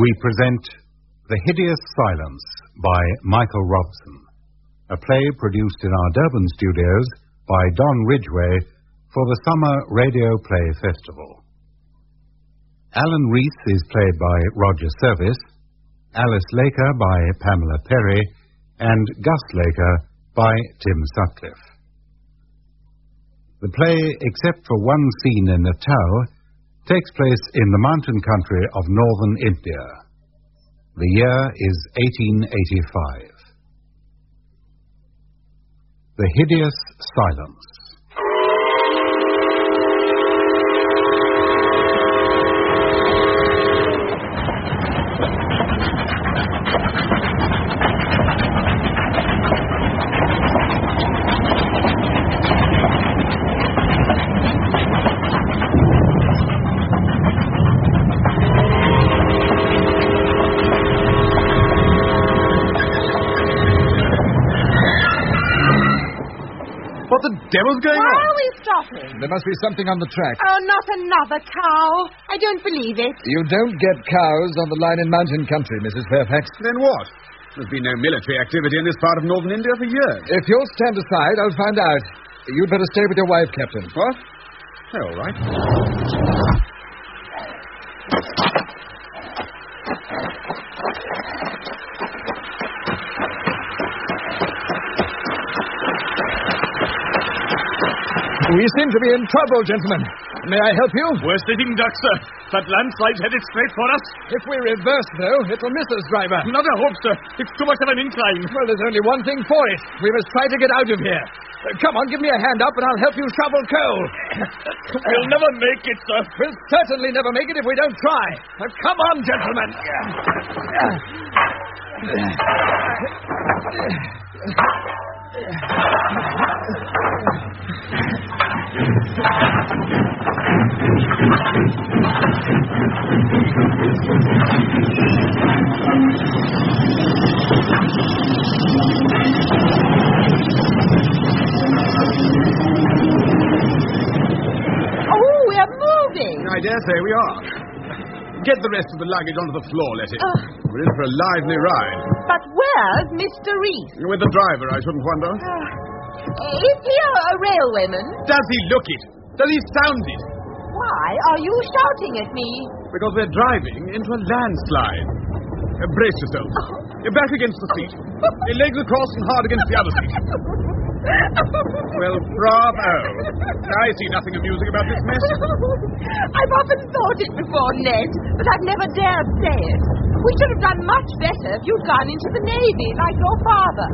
we present The Hideous Silence by Michael Robson, a play produced in our Durban studios by Don Ridgway for the Summer Radio Play Festival. Alan Reese is played by Roger Service, Alice Laker by Pamela Perry, and Gus Laker by Tim Sutcliffe. The play, except for one scene in Natal, takes place in the mountain country of northern India. The year is 1885. The Hideous Silence. What the devil's going on? Why are we stopping? There must be something on the track. Oh, not another cow. I don't believe it. You don't get cows on the line in mountain country, Mrs. Fairfax. Then what? There's been no military activity in this part of northern India for years. If you'll stand aside, I'll find out. You'd better stay with your wife, Captain. What? All right. We seem to be in trouble, gentlemen. May I help you? We're sitting ducks, sir. That landslide headed straight for us. If we reverse, though, it'll miss us, driver. Not a hope, sir. It's too much of an incline. Well, there's only one thing for it. We must try to get out of here. Come on, give me a hand up, and I'll help you shovel coal. We'll never make it, sir. We'll certainly never make it if we don't try. Come on, gentlemen. Oh, we're moving. I dare say we are. Get the rest of the luggage onto the floor, Letty. We're in for a lively ride. But where's Mr. Reese? With the driver, I shouldn't wonder. Is he a railwayman? Does he look it? Does he sound it? Why are you shouting at me? Because we're driving into a landslide. Brace yourself. You're back against the seat. Your legs across and hard against the other seat. Well, bravo. I see nothing amusing about this mess. I've often thought it before, Ned, but I've never dared say it. We should have done much better if you'd gone into the Navy, like your father.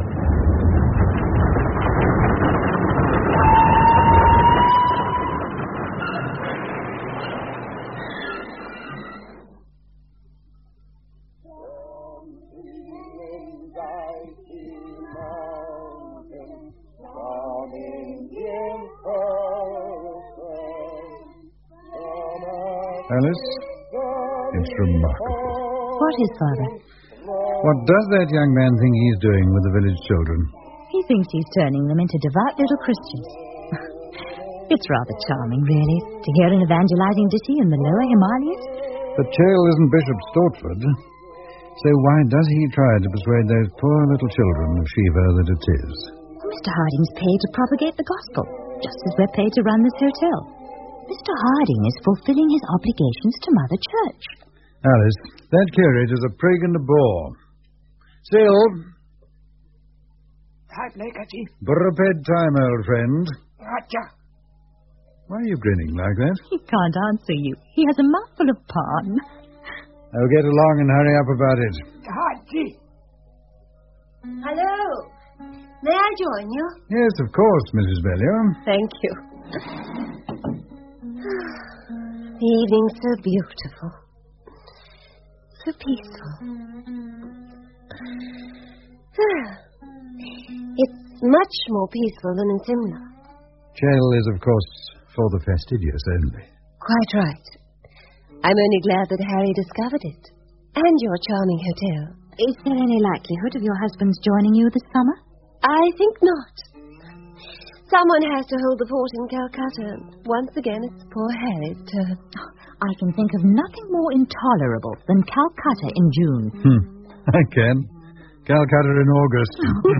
Alice, it's remarkable. What is, Father? What does that young man think he's doing with the village children? He thinks he's turning them into devout little Christians. It's rather charming, really, to hear an evangelizing ditty in the lower Himalayas. But Chael isn't Bishop Stortford. So why does he try to persuade those poor little children of Shiva that it is? Mr. Harding's paid to propagate the gospel, just as we're paid to run this hotel. Mr. Harding is fulfilling his obligations to Mother Church. Alice, that curate is a prig and a bore. Still, prepared time, old friend. Why are you grinning like that? He can't answer you. He has a mouthful of pan. I'll get along and hurry up about it. Hello. May I join you? Yes, of course, Mrs. Bellew. Thank you. The evening's so beautiful. So peaceful. It's much more peaceful than in Simla. Chael is, of course, for the fastidious only. Quite right. I'm only glad that Harry discovered it. And your charming hotel. Is there any likelihood of your husband's joining you this summer? I think not. Someone has to hold the fort in Calcutta. Once again, it's poor Harry's turn. I can think of nothing more intolerable than Calcutta in June. I can. Calcutta in August.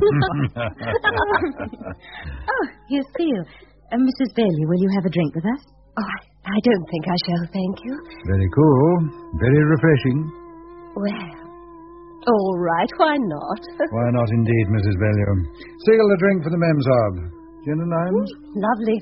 Oh, here's Theo. Mrs. Bailey, will you have a drink with us? Oh, I don't think I shall, thank you. Very cool. Very refreshing. Well, all right, why not? Why not indeed, Mrs. Bailey? Seal a drink for the Memsahib. Gin and limes? Lovely.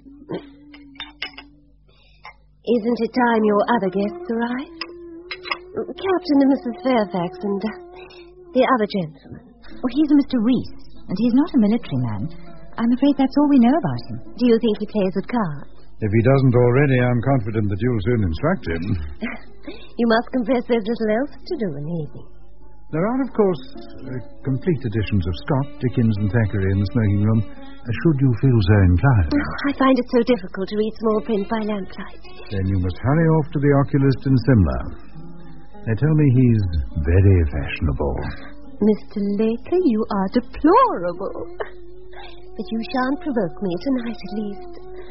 Isn't it time your other guests arrived? Captain and Mrs. Fairfax and the other gentleman. Oh, he's a Mr. Reese, and he's not a military man. I'm afraid that's all we know about him. Do you think he plays at cards? If he doesn't already, I'm confident that you'll soon instruct him. You must confess there's little else to do in the evening. There are, of course, complete editions of Scott, Dickens and Thackeray in the smoking room, should you feel so inclined. Oh, I find it so difficult to read small print by lamplight. Then you must hurry off to the oculist in Simla. They tell me he's very fashionable. Mr. Laker, you are deplorable. But you shan't provoke me tonight, at least.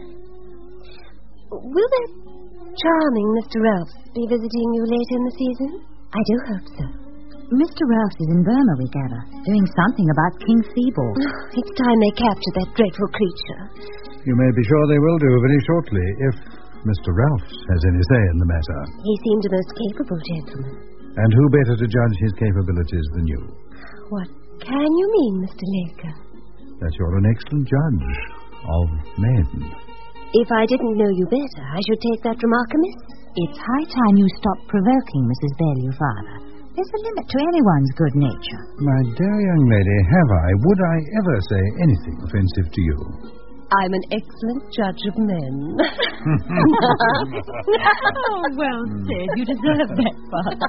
Will that charming Mr. Ralphs be visiting you later in the season? I do hope so. Mr. Ralphs is in Burma, we gather, doing something about King Theobald. Oh, it's time they capture that dreadful creature. You may be sure they will do very shortly, if Mr. Ralphs has any say in the matter. He seemed a most capable gentleman. And who better to judge his capabilities than you? What can you mean, Mr. Laker? That you're an excellent judge of men. If I didn't know you better, I should take that remark amiss. It's high time you stopped provoking Mrs. Bailey, Father. There's a limit to anyone's good nature. My dear young lady, would I ever say anything offensive to you? I'm an excellent judge of men. Oh, well said. You deserve that, Father.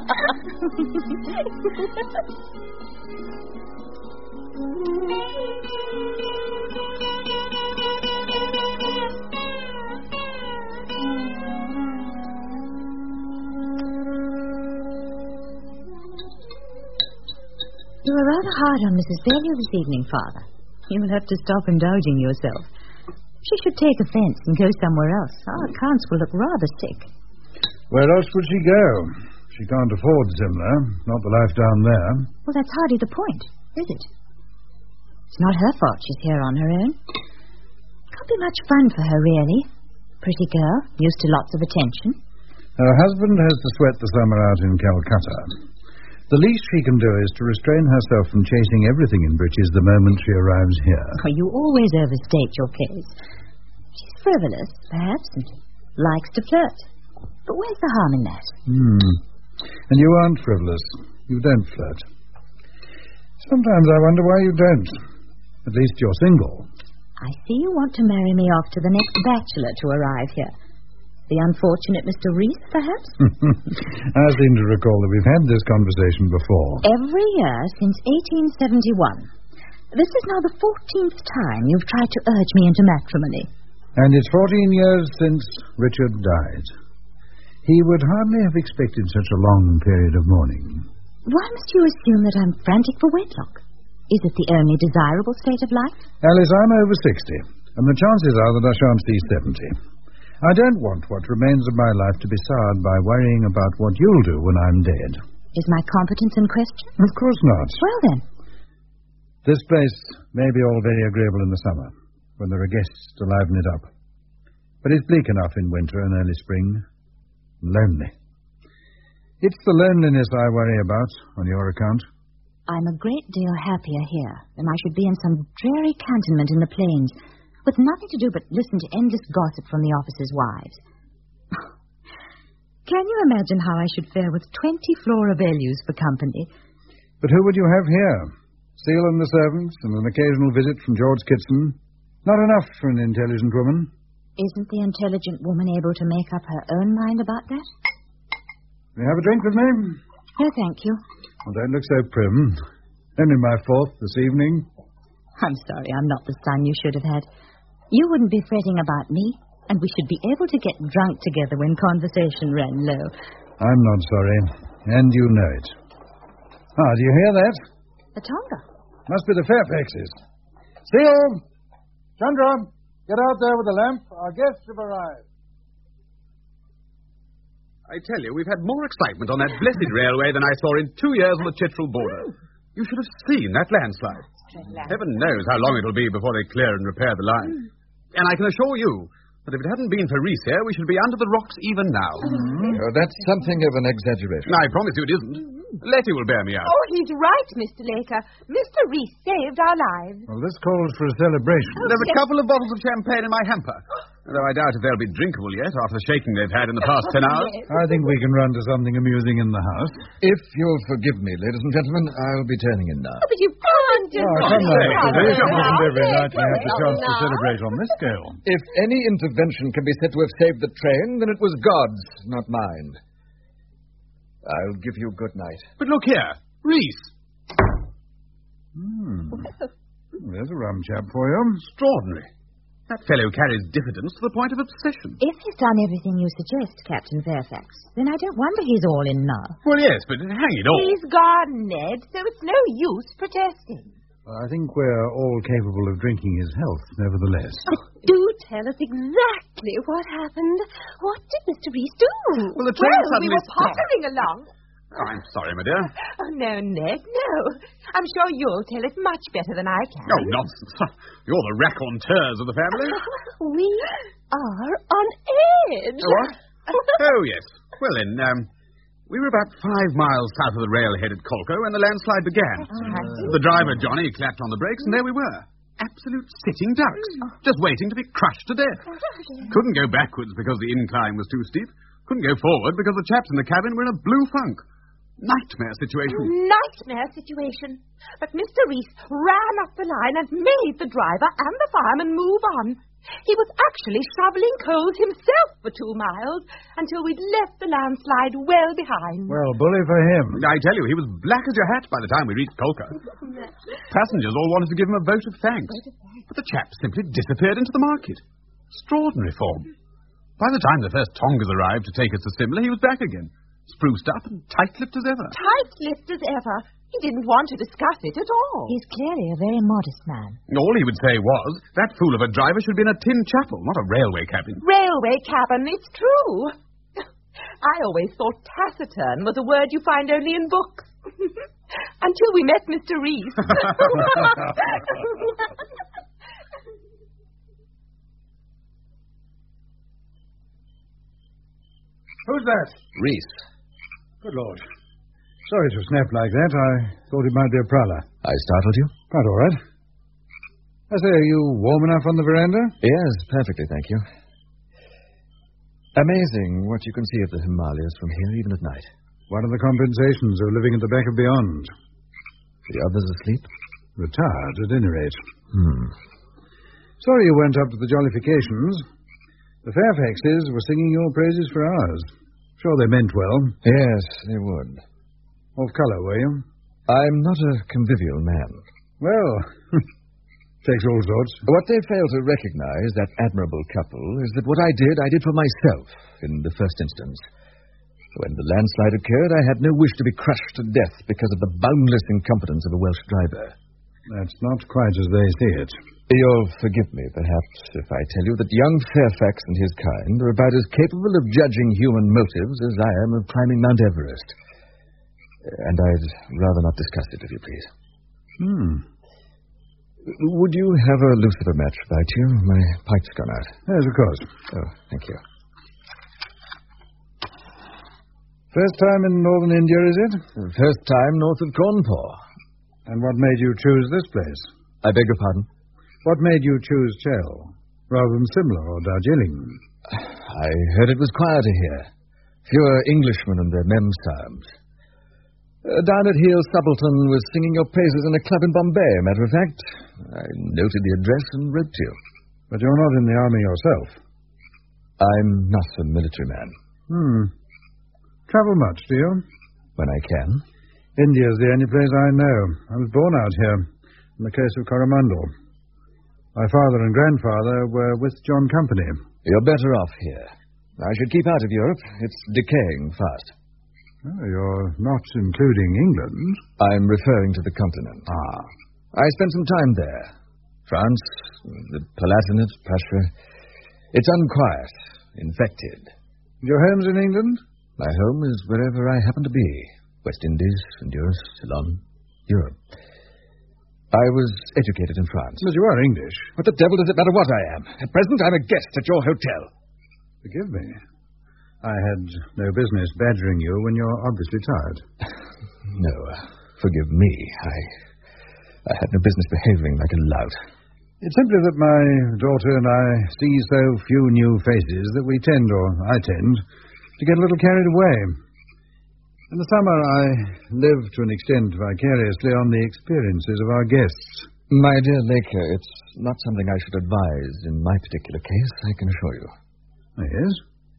You were rather hard on Mrs. Bailey this evening, Father. You will have to stop indulging yourself. She should take offence and go somewhere else. Our accounts will look rather sick. Where else would she go? She can't afford Simla, not the life down there. Well, that's hardly the point, is it? It's not her fault she's here on her own. Can't be much fun for her, really. Pretty girl, used to lots of attention. Her husband has to sweat the summer out in Calcutta. The least she can do is to restrain herself from chasing everything in breeches the moment she arrives here. Oh, you always overstate your case. She's frivolous, perhaps, and likes to flirt. But where's the harm in that? And you aren't frivolous. You don't flirt. Sometimes I wonder why you don't. At least you're single. I see you want to marry me off to the next bachelor to arrive here. The unfortunate Mr. Reese, perhaps? I seem to recall that we've had this conversation before. Every year since 1871. This is now the 14th time you've tried to urge me into matrimony. And it's 14 years since Richard died. He would hardly have expected such a long period of mourning. Why must you assume that I'm frantic for wedlock? Is it the only desirable state of life? Alice, I'm over 60, and the chances are that I shan't see 70. I don't want what remains of my life to be soured by worrying about what you'll do when I'm dead. Is my competence in question? Of course not. Well, then. This place may be all very agreeable in the summer, when there are guests to liven it up. But it's bleak enough in winter and early spring. Lonely. It's the loneliness I worry about, on your account. I'm a great deal happier here than I should be in some dreary cantonment in the plains, with nothing to do but listen to endless gossip from the officers' wives. Can you imagine how I should fare with 20 Flora Bellews for company? But who would you have here? Seal and the servants, and an occasional visit from George Kitson? Not enough for an intelligent woman. Isn't the intelligent woman able to make up her own mind about that? Will you have a drink with me? No, thank you. Well, don't look so prim. Only my fourth this evening. I'm sorry, I'm not the son you should have had. You wouldn't be fretting about me, and we should be able to get drunk together when conversation ran low. I'm not sorry, and you know it. Ah, do you hear that? The Tonga. Must be the Fairfaxes. Seal! Chandra, get out there with the lamp. Our guests have arrived. I tell you, we've had more excitement on that blessed railway than I saw in 2 years on the Chitral border. You should have seen that landslide. Heaven knows how long it'll be before they clear and repair the line. And I can assure you that if it hadn't been for Reese here, we should be under the rocks even now. Oh, that's something of an exaggeration. I promise you it isn't. Letty will bear me out. Oh, he's right, Mr. Laker. Mr. Reese saved our lives. Well, this calls for a celebration. There's a couple of bottles of champagne in my hamper, though I doubt if they'll be drinkable yet after the shaking they've had in the past 10 hours. I think we can run to something amusing in the house. If you'll forgive me, ladies and gentlemen, I'll be turning in now. Oh, but you can't just... Come now, Mr. Reese. It isn't every night we have the chance to celebrate on this scale. If any intervention can be said to have saved the train, then it was God's, not mine. I'll give you good night. But look here, Reese. There's a rum chap for you. Extraordinary. That fellow carries diffidence to the point of obsession. If he's done everything you suggest, Captain Fairfax, then I don't wonder he's all in now. Well, yes, but hang it all. He's gone, Ned, so it's no use protesting. I think we're all capable of drinking his health, nevertheless. Do tell us exactly what happened. What did Mr. Reese do? Well, the train We suddenly were stopped. pottering along. Oh, I'm sorry, my dear. Oh, no, Ned, no. I'm sure you'll tell it much better than I can. Oh, nonsense. You're the raconteurs of the family. We are on edge. What? Oh, yes. Well, then, we were about 5 miles south of the railhead at Colco when the landslide began. The driver, Johnny, clapped on the brakes, and there we were. Absolute sitting ducks. Just waiting to be crushed to death. Couldn't go backwards because the incline was too steep. Couldn't go forward because the chaps in the cabin were in a blue funk. Nightmare situation. Nightmare situation. But Mr. Reese ran up the line and made the driver and the fireman move on. He was actually shoveling coals himself for 2 miles until we'd left the landslide well behind. Well, bully for him. I tell you, he was black as your hat by the time we reached Colco. Passengers all wanted to give him a vote of thanks. But the chap simply disappeared into the market. Extraordinary form. By the time the first Tongas arrived to take us to Simla, he was back again. Spruced up and tight-lipped as ever. Tight-lipped as ever. He didn't want to discuss it at all. He's clearly a very modest man. All he would say was, that fool of a driver should be in a tin chapel, not a railway cabin. Railway cabin, it's true. I always thought taciturn was a word you find only in books. Until we met Mr. Reese. Who's that? Reese. Good Lord. Sorry to snap like that. I thought it might be a prowler. I startled you? Quite all right. I say, are you warm enough on the veranda? Yes, perfectly, thank you. Amazing what you can see of the Himalayas from here, even at night. One of the compensations of living at the back of beyond. The others asleep? Retired, at any rate. Sorry you went up to the jollifications. The Fairfaxes were singing your praises for hours. Sure they meant well. Yes, they would. Off colour, were you? I'm not a convivial man. Well, takes all sorts. What they fail to recognize, that admirable couple, is that what I did for myself in the first instance. When the landslide occurred, I had no wish to be crushed to death because of the boundless incompetence of a Welsh driver. That's not quite as they see it. You'll forgive me, perhaps, if I tell you that young Fairfax and his kind are about as capable of judging human motives as I am of climbing Mount Everest. And I'd rather not discuss it, if you please. Would you have a lucifer match by you? My pipe's gone out. Yes, of course. Oh, thank you. First time in northern India, is it? First time north of Cawnpore. And what made you choose this place? I beg your pardon? What made you choose Chell, rather than Simla or Darjeeling? I heard it was quieter here. Fewer Englishmen and their mem-psalms. Down at Heel Subaltern was singing your praises in a club in Bombay, matter of fact. I noted the address and wrote to you. But you're not in the army yourself. I'm not a military man. Travel much, do you? When I can. India's the only place I know. I was born out here, in the case of Coromandel. My father and grandfather were with John Company. You're better off here. I should keep out of Europe. It's decaying fast. Oh, you're not including England. I'm referring to the continent. I spent some time there. France, the Palatinate, Prussia. It's unquiet, infected. Your home's in England? My home is wherever I happen to be. West Indies, Honduras, Ceylon, Europe. I was educated in France. But you are English. What the devil does it matter what I am? At present, I'm a guest at your hotel. Forgive me. I had no business badgering you when you're obviously tired. No, forgive me. I had no business behaving like a lout. It's simply that my daughter and I see so few new faces that we tend, or I tend, to get a little carried away. In the summer, I live to an extent vicariously on the experiences of our guests. My dear Laker, it's not something I should advise in my particular case, I can assure you. Yes?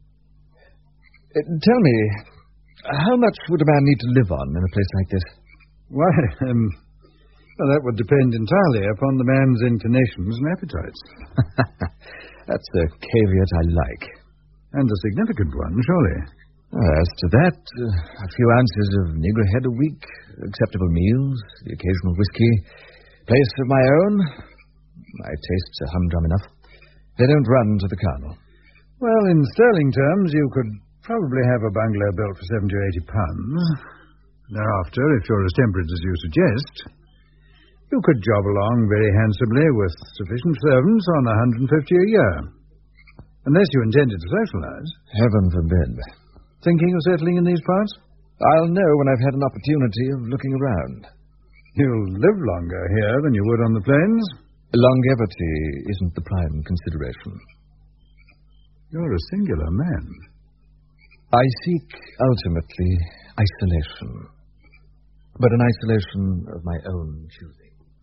Tell me, how much would a man need to live on in a place like this? Why, well, that would depend entirely upon the man's inclinations and appetites. That's a caveat I like. And a significant one, surely. As to that, a few ounces of Negro head a week, acceptable meals, the occasional whiskey, place of my own. My tastes are humdrum enough. They don't run to the colonel. Well, in sterling terms, you could probably have a bungalow built for £70 or £80. Thereafter, if you're as temperate as you suggest, you could job along very handsomely with sufficient servants on £150 a year. Unless you intended to socialize. Heaven forbid. Thinking of settling in these parts? I'll know when I've had an opportunity of looking around. You'll live longer here than you would on the plains. Longevity isn't the prime consideration. You're a singular man. I seek, ultimately, isolation. But an isolation of my own choosing.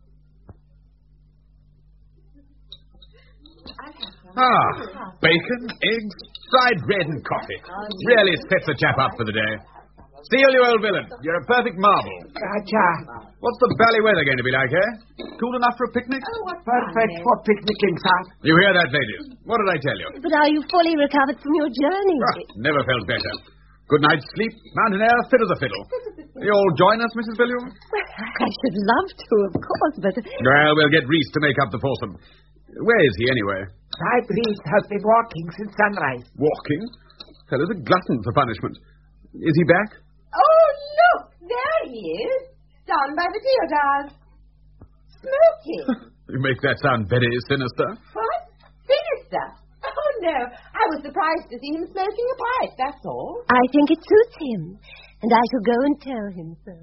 Bacon, eggs, fried bread and coffee. Really sets a chap up for the day. Seal, you old villain. You're a perfect marvel. What's the bally weather going to be like, eh? Cool enough for a picnic? Perfect for picnicking, sir. You hear that, ladies? What did I tell you? But are you fully recovered from your journey? Never felt better. Good night's sleep, mountain air, fit as a fiddle. You all join us, Mrs. Bellew? Well, I should love to, of course, but... Well, we'll get Reese to make up the foursome. Where is he, anyway? Fried Reese has been walking since sunrise. Walking? Fellow's a glutton for punishment. Is he back? Oh, look! There he is. Down by the deodars. Smoking. You make that sound very sinister. What? Sinister? Oh, no. I was surprised to see him smoking a pipe, that's all. I think it suits him, and I shall go and tell him so.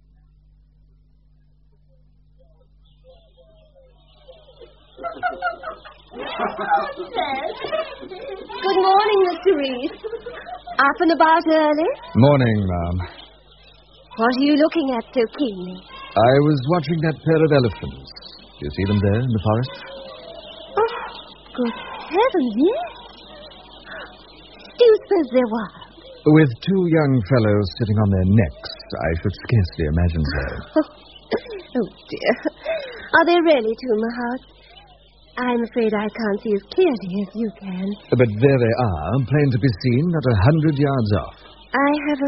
Good morning, Mr. Reese. Up and about early? Morning, ma'am. What are you looking at so keenly? I was watching that pair of elephants. Do you see them there in the forest? Oh, good heavens, yes. Do you suppose they're wild? With two young fellows sitting on their necks, I should scarcely imagine so. Oh, dear. Are they really two, Mahat? I'm afraid I can't see as clearly as you can. But there they are, plain to be seen, not 100 yards off. I have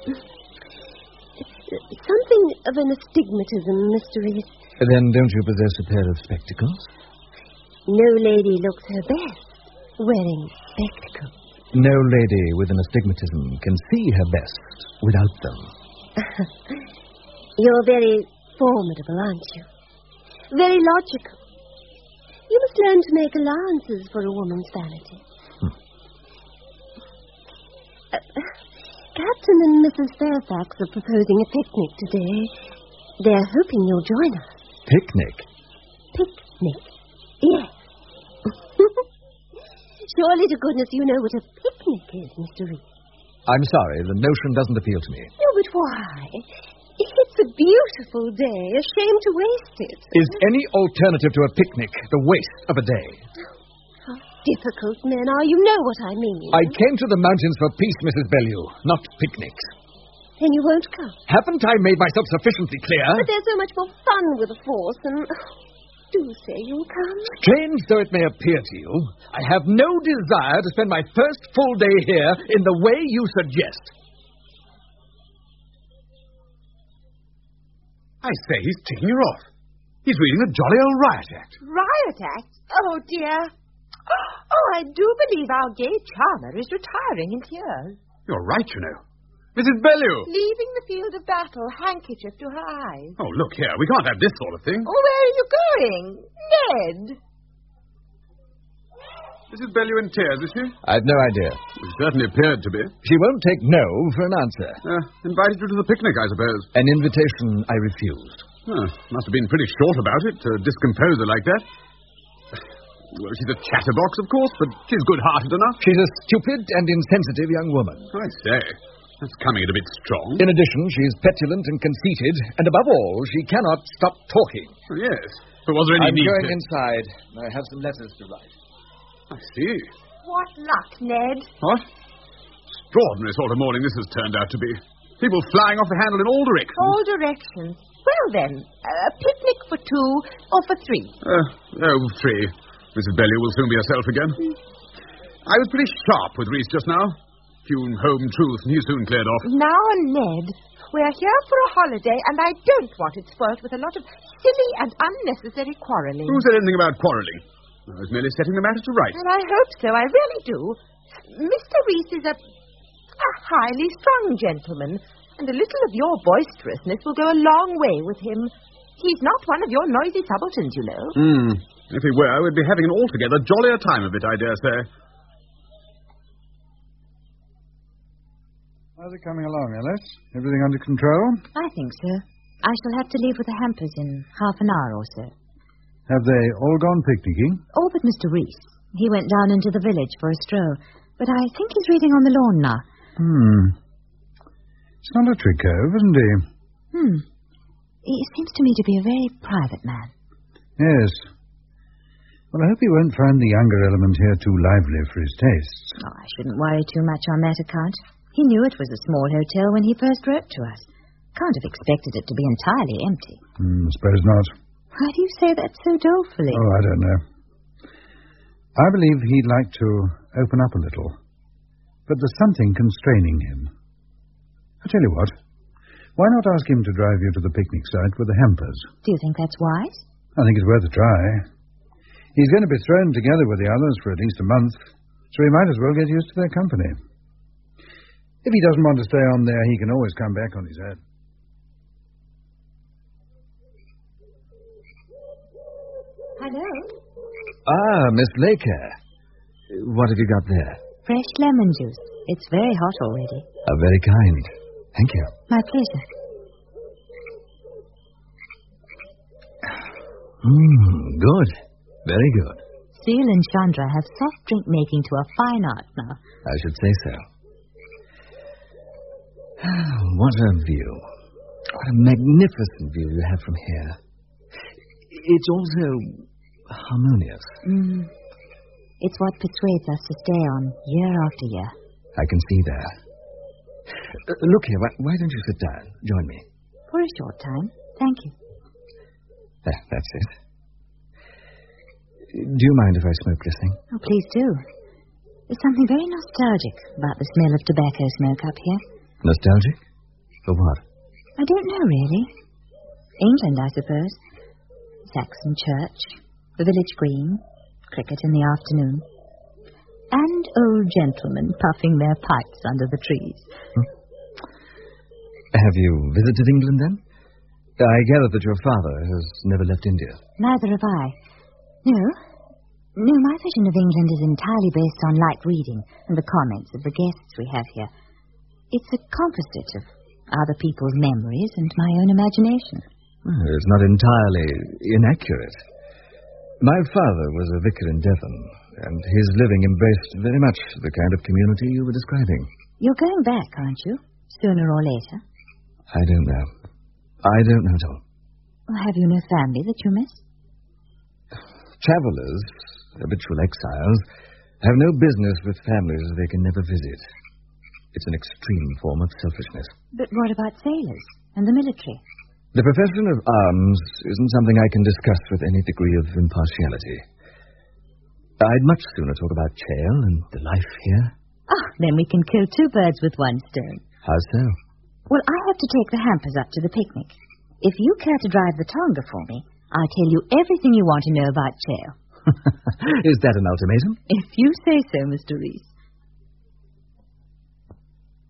something of an astigmatism, Mr. Reese. Then don't you possess a pair of spectacles? No lady looks her best wearing spectacles. No lady with an astigmatism can see her best without them. You're very formidable, aren't you? Very logical. You must learn to make allowances for a woman's vanity. Captain and Mrs. Fairfax are proposing a picnic today. They're hoping you'll join us. Picnic? Picnic. Yes. Surely to goodness you know what a picnic is, Mr. Reese. I'm sorry, the notion doesn't appeal to me. No, but why? It's a beautiful day. A shame to waste it. Is any alternative to a picnic the waste of a day? How difficult men are. You know what I mean. I came to the mountains for peace, Mrs. Bellew, not picnics. Then you won't come. Haven't I made myself sufficiently clear? But there's so much more fun with a force, and... do say you'll come. Strange though it may appear to you, I have no desire to spend my first full day here in the way you suggest. I say, he's ticking her off. He's reading a jolly old riot act. Riot act? Oh, dear. Oh, I do believe our gay charmer is retiring in tears. You're right, you know. Mrs. Bellew! Leaving the field of battle, handkerchief to her eyes. Oh, look here. We can't have this sort of thing. Oh, where are you going? Ned! Mrs. Bellew in tears, is she? I've no idea. She certainly appeared to be. She won't take no for an answer. Invited you to the picnic, I suppose. An invitation I refused. Must have been pretty short about it to discompose her like that. Well, she's a chatterbox, of course, but she's good-hearted enough. She's a stupid and insensitive young woman. I say. That's coming it a bit strong. In addition, she's petulant and conceited, and above all, she cannot stop talking. Oh, yes. But was there any need I'm going inside. I have some letters to write. I see. What luck, Ned? What? Extraordinary sort of morning this has turned out to be. People flying off the handle in all directions. All directions. Well, then, a picnic for 2 or for 3? 3. Mrs. Bellew will soon be herself again. I was pretty sharp with Reese just now. Few home truths, and he soon cleared off. Now, Ned, we're here for a holiday, and I don't want it spoilt with a lot of silly and unnecessary quarrelling. Who said anything about quarrelling? I was merely setting the matter to rights. And I hope so, I really do. Mr. Reese is a highly strung gentleman, and a little of your boisterousness will go a long way with him. He's not one of your noisy subalterns, you know. If he were, we'd be having an altogether jollier time of it, I dare say. How's it coming along, Alice? Everything under control? I think so. I shall have to leave with the hampers in half an hour or so. Have they all gone picnicking? All but Mr. Reese. He went down into the village for a stroll, but I think he's reading on the lawn now. It's not a trick cove, isn't he? He seems to me to be a very private man. Yes. Well, I hope he won't find the younger element here too lively for his tastes. Oh, I shouldn't worry too much on that account. He knew it was a small hotel when he first wrote to us. Can't have expected it to be entirely empty. Suppose not. Why do you say that so dolefully? Oh, I don't know. I believe he'd like to open up a little. But there's something constraining him. I tell you what. Why not ask him to drive you to the picnic site with the hampers? Do you think that's wise? I think it's worth a try. He's going to be thrown together with the others for at least a month, so he might as well get used to their company. If he doesn't want to stay on there, he can always come back on his own. Hello? Miss Laker. What have you got there? Fresh lemon juice. It's very hot already. Very kind. Thank you. My pleasure. Good. Very good. Seal and Chandra have soft drink making to a fine art now. I should say so. What a view. What a magnificent view you have from here. It's also harmonious. It's what persuades us to stay on year after year. I can see that. Look here, why don't you sit down? Join me. For a short time. Thank you. That's it. Do you mind if I smoke this thing? Oh, please do. There's something very nostalgic about the smell of tobacco smoke up here. Nostalgic? For what? I don't know, really. England, I suppose. Saxon church, the village green, cricket in the afternoon, and old gentlemen puffing their pipes under the trees. Have you visited England, then? I gather that your father has never left India. Neither have I. No, my vision of England is entirely based on light reading and the comments of the guests we have here. It's a composite of other people's memories and my own imagination. It's not entirely inaccurate. My father was a vicar in Devon, and his living embraced very much the kind of community you were describing. You're going back, aren't you? Sooner or later? I don't know. I don't know at all. Well, have you no family that you miss? Travellers, habitual exiles, have no business with families they can never visit. It's an extreme form of selfishness. But what about sailors and the military? The profession of arms isn't something I can discuss with any degree of impartiality. I'd much sooner talk about Chael and the life here. Then we can kill 2 birds with 1 stone. How so? Well, I have to take the hampers up to the picnic. If you care to drive the Tonga for me, I'll tell you everything you want to know about Chael. Is that an ultimatum? If you say so, Mr. Reese.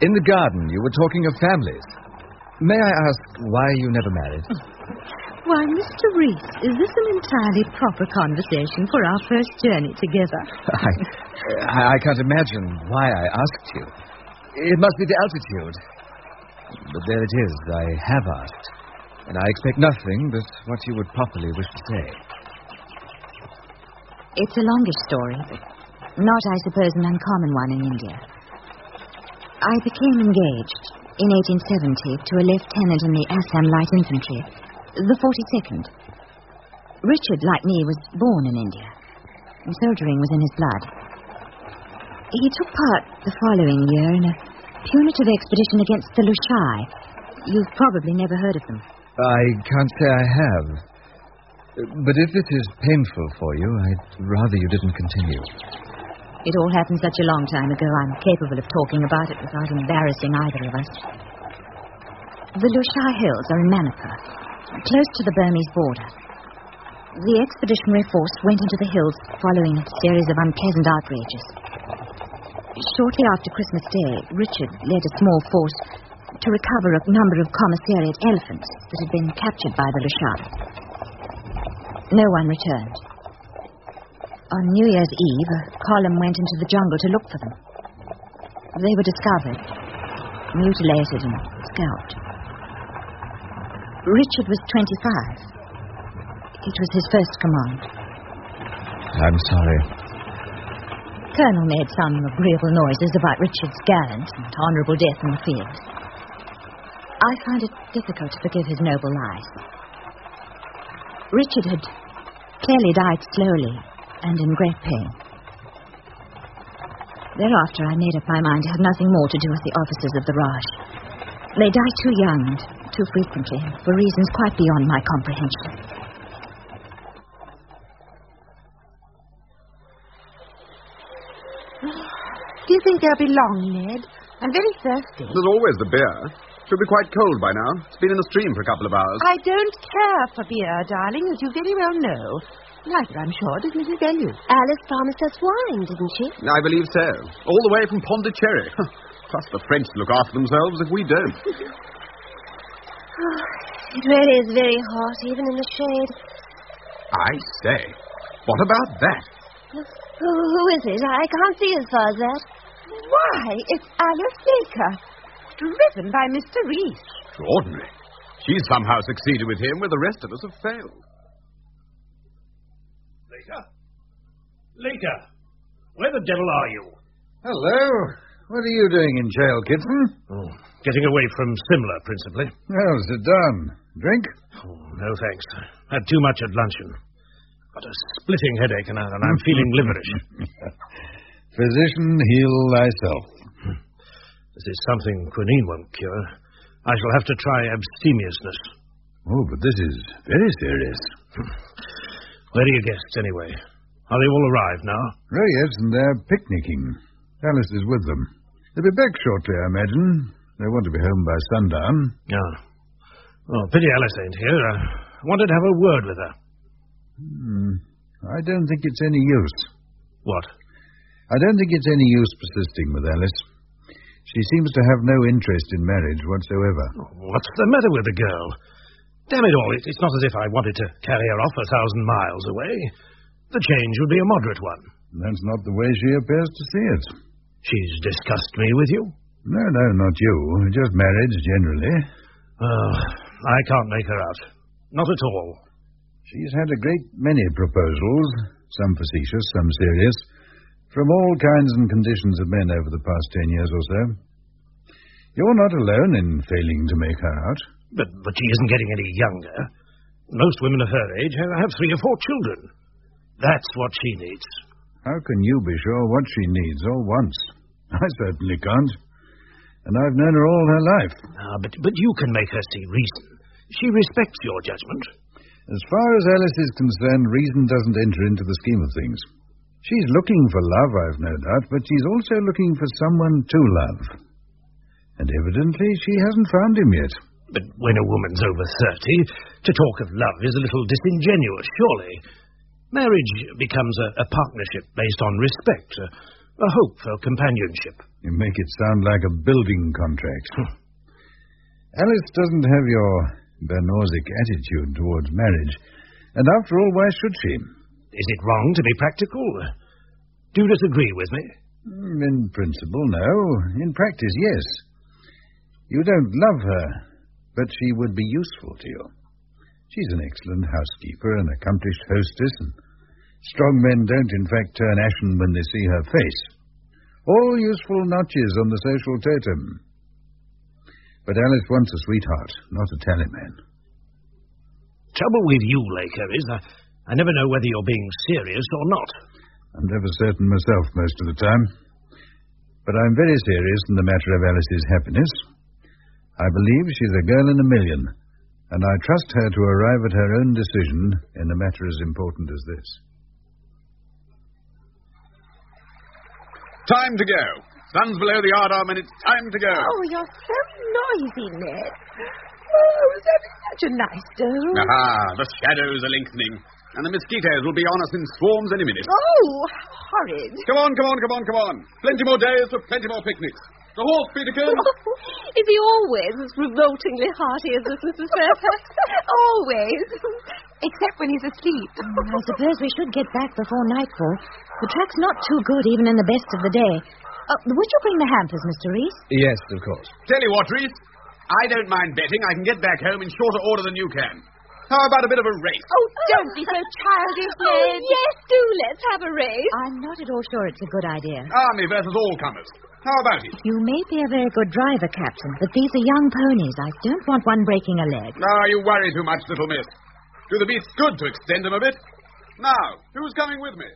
In the garden, you were talking of families. May I ask why you never married? Why, Mr. Reese, is this an entirely proper conversation for our first journey together? I can't imagine why I asked you. It must be the altitude. But there it is. I have asked. And I expect nothing but what you would properly wish to say. It's a longish story, but not, I suppose, an uncommon one in India. I became engaged in 1870 to a lieutenant in the Assam Light Infantry, the 42nd. Richard, like me, was born in India, and soldiering was in his blood. He took part the following year in a punitive expedition against the Lushai. You've probably never heard of them. I can't say I have. But if it is painful for you, I'd rather you didn't continue. It all happened such a long time ago, I'm capable of talking about it without embarrassing either of us. The Lushai Hills are in Manipur, close to the Burmese border. The expeditionary force went into the hills following a series of unpleasant outrages. Shortly after Christmas Day, Richard led a small force to recover a number of commissariat elephants that had been captured by the Lushai. No one returned. On New Year's Eve, a column went into the jungle to look for them. They were discovered, mutilated and scalped. Richard was 25. It was his first command. I'm sorry. Colonel made some agreeable noises about Richard's gallant and honourable death in the field. I found it difficult to forgive his noble life. Richard had clearly died slowly and in great pain. Thereafter, I made up my mind to have nothing more to do with the officers of the Raj. They died too young and too frequently, for reasons quite beyond my comprehension. Do you think they'll be long, Ned? I'm very thirsty. There's always the beer. Should be quite cold by now. It's been in the stream for a couple of hours. I don't care for beer, darling, as you very well know. Neither, I'm sure, does Mrs. Bellew. Alice promised us wine, didn't she? I believe so. All the way from Pondicherry. Trust the French to look after themselves if we don't. It really is very hot, even in the shade. I say, what about that? Who is it? I can't see as far as that. Why, it's Alice Baker, driven by Mr. Reese. Extraordinary. She's somehow succeeded with him where the rest of us have failed. Later. Where the devil are you? Hello. What are you doing in jail, Kitten? Oh, getting away from Simla, principally. Well, sit down. Drink? Oh, no, thanks. Had too much at luncheon. Got a splitting headache and I'm feeling liverish. Physician, heal thyself. This is something quinine won't cure. I shall have to try abstemiousness. Oh, but this is very serious. Where are your guests, anyway? Are they all arrived now? Oh, yes, and they're picnicking. Alice is with them. They'll be back shortly, I imagine. They want to be home by sundown. Ah. Oh, pity Alice ain't here. I wanted to have a word with her. I don't think it's any use. What? I don't think it's any use persisting with Alice. She seems to have no interest in marriage whatsoever. Oh, what's the matter with the girl? Damn it all, it's not as if I wanted to carry her off 1,000 miles away. The change would be a moderate one. That's not the way she appears to see it. She's discussed me with you? No, not you. Just marriage, generally. Oh, I can't make her out. Not at all. She's had a great many proposals, some facetious, some serious, from all kinds and conditions of men over the past 10 years or so. You're not alone in failing to make her out. But she isn't getting any younger. Most women of her age have 3 or 4 children. That's what she needs. How can you be sure what she needs all once? I certainly can't. And I've known her all her life. But you can make her see reason. She respects your judgment. As far as Alice is concerned, reason doesn't enter into the scheme of things. She's looking for love, I've no doubt, but she's also looking for someone to love. And evidently she hasn't found him yet. But when a woman's over 30, to talk of love is a little disingenuous, surely. Marriage becomes a partnership based on respect, a hope for companionship. You make it sound like a building contract. Alice doesn't have your Bernozic attitude towards marriage. And after all, why should she? Is it wrong to be practical? Do you disagree with me? In principle, no. In practice, yes. You don't love her, but she would be useful to you. She's an excellent housekeeper, an accomplished hostess, and strong men don't, in fact, turn ashen when they see her face. All useful notches on the social totem. But Alice wants a sweetheart, not a tallyman. Trouble with you, Laker, is I never know whether you're being serious or not. I'm never certain myself most of the time. But I'm very serious in the matter of Alice's happiness. I believe she's a girl in a million, and I trust her to arrive at her own decision in a matter as important as this. Time to go. Sun's below the yard arm, and it's time to go. Oh, you're so noisy, Ned. Oh, I was having such a nice doze. Aha, the shadows are lengthening, and the mosquitoes will be on us in swarms any minute. Oh, how horrid. Come on. Plenty more days for plenty more picnics. The horse, Peterkin. Is he always as revoltingly hearty as this, Mrs. Fairfax? Always. Except when he's asleep. I suppose we should get back before nightfall. The track's not too good even in the best of the day. Would you bring the hampers, Mr. Reese? Yes, of course. Tell you what, Reese. I don't mind betting I can get back home in shorter order than you can. How about a bit of a race? Oh, don't be so childish, Ned. Oh, yes, do let's have a race. I'm not at all sure it's a good idea. Army versus all comers. How about it? You may be a very good driver, Captain, but these are young ponies. I don't want one breaking a leg. You worry too much, little miss. Do the beasts good to extend them a bit. Now, who's coming with me?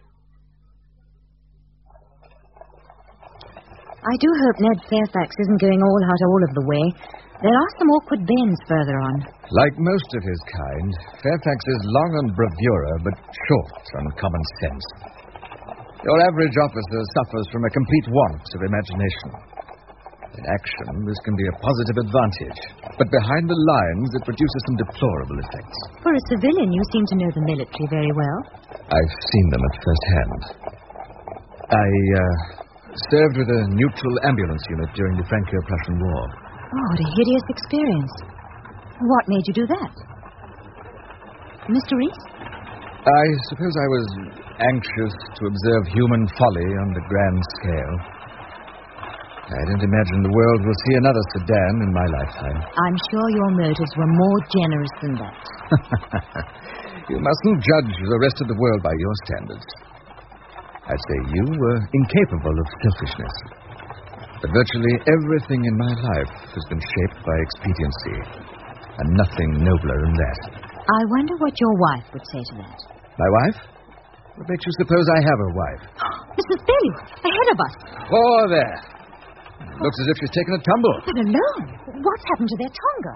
I do hope Ned Fairfax isn't going all out all of the way. There are some awkward bends further on. Like most of his kind, Fairfax is long on bravura, but short on common sense. Your average officer suffers from a complete want of imagination. In action, this can be a positive advantage, but behind the lines, it produces some deplorable effects. For a civilian, you seem to know the military very well. I've seen them at first hand. I served with a neutral ambulance unit during the Franco-Prussian War. Oh, what a hideous experience. What made you do that? Mr. Reese? I suppose I was anxious to observe human folly on the grand scale. I don't imagine the world will see another Sedan in my lifetime. I'm sure your motives were more generous than that. You mustn't judge the rest of the world by your standards. I'd say you were incapable of selfishness. But virtually everything in my life has been shaped by expediency, and nothing nobler than that. I wonder what your wife would say to that. My wife? What makes you suppose I have a wife? Mrs. Bailey, ahead of us. Oh, there. Looks as if she's taken a tumble. But alone. What's happened to their Tonga?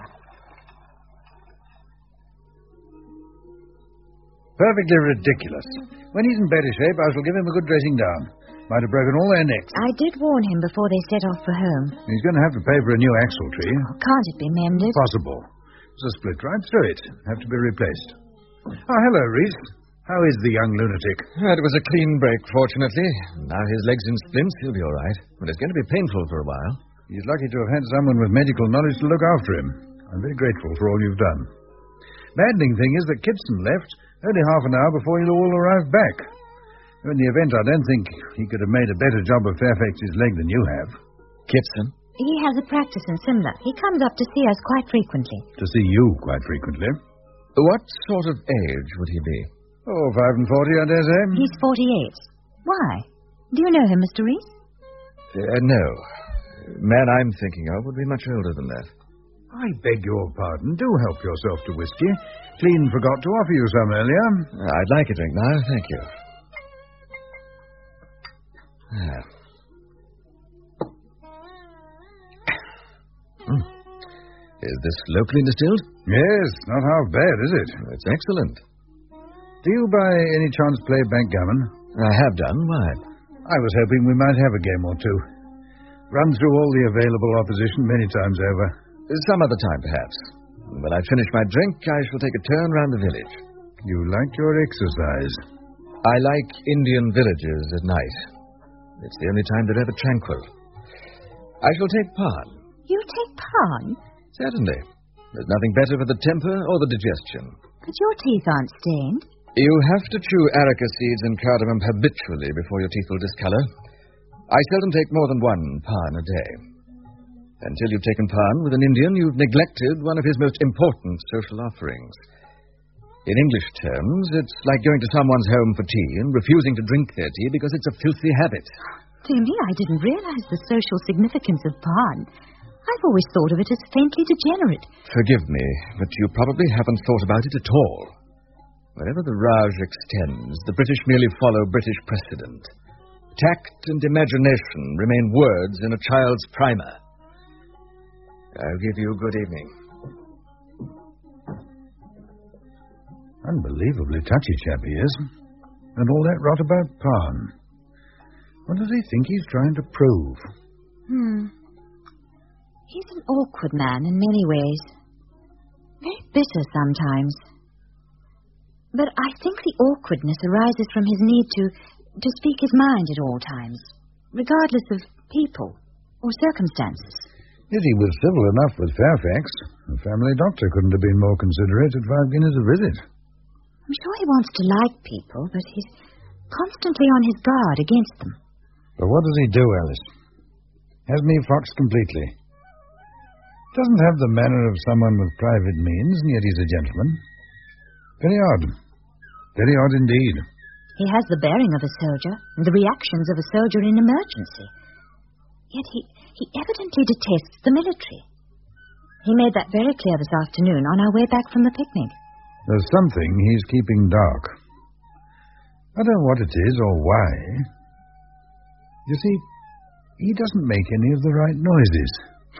Perfectly ridiculous. When he's in better shape, I shall give him a good dressing down. Might have broken all their necks. I did warn him before they set off for home. He's going to have to pay for a new axle tree. Oh, can't it be mended? Possible. There's a split right through it. Have to be replaced. Oh, hello, Reese. How is the young lunatic? It was a clean break, fortunately. Now his leg's in splints, he'll be all right. But it's going to be painful for a while. He's lucky to have had someone with medical knowledge to look after him. I'm very grateful for all you've done. Maddening thing is that Kitson left only half an hour before you all arrived back. In the event, I don't think he could have made a better job of Fairfax's leg than you have. Kitson? He has a practice in Simla. He comes up to see us quite frequently. To see you quite frequently. What sort of age would he be? Oh, 45, I dare say. He's 48. Why? Do you know him, Mr. Reese? No. The man I'm thinking of would be much older than that. I beg your pardon. Do help yourself to whiskey. Clean forgot to offer you some earlier. I'd like a drink now, thank you. Is this locally distilled? Yes, not half bad, is it? It's excellent. Do you by any chance play backgammon? I have done. Why? I was hoping we might have a game or two. Run through all the available opposition many times over. Some other time, perhaps. When I finish my drink, I shall take a turn round the village. You like your exercise. I like Indian villages at night. It's the only time they're ever tranquil. I shall take Pan. You take Pan? Certainly. There's nothing better for the temper or the digestion. But your teeth aren't stained. You have to chew areca seeds and cardamom habitually before your teeth will discolor. I seldom take more than one Pan a day. Until you've taken Pan with an Indian, you've neglected one of his most important social offerings. In English terms, it's like going to someone's home for tea and refusing to drink their tea because it's a filthy habit. Dear me, I didn't realize the social significance of Pan. I've always thought of it as faintly degenerate. Forgive me, but you probably haven't thought about it at all. Wherever the Raj extends, the British merely follow British precedent. Tact and imagination remain words in a child's primer. I'll give you good evening. Unbelievably touchy chap he is. And all that rot about Pan. What does he think he's trying to prove? He's an awkward man in many ways. Very bitter sometimes. But I think the awkwardness arises from his need to speak his mind at all times, regardless of people or circumstances. Yet he was civil enough with Fairfax. The family doctor couldn't have been more considerate at 5 guineas a visit. I'm sure he wants to like people, but he's constantly on his guard against them. But what does he do, Alice? Hasn't he foxed completely? Doesn't have the manner of someone with private means, and yet he's a gentleman. Very odd. Very odd indeed. He has the bearing of a soldier and the reactions of a soldier in emergency. Yet he evidently detests the military. He made that very clear this afternoon on our way back from the picnic. There's something he's keeping dark. I don't know what it is or why. You see, he doesn't make any of the right noises.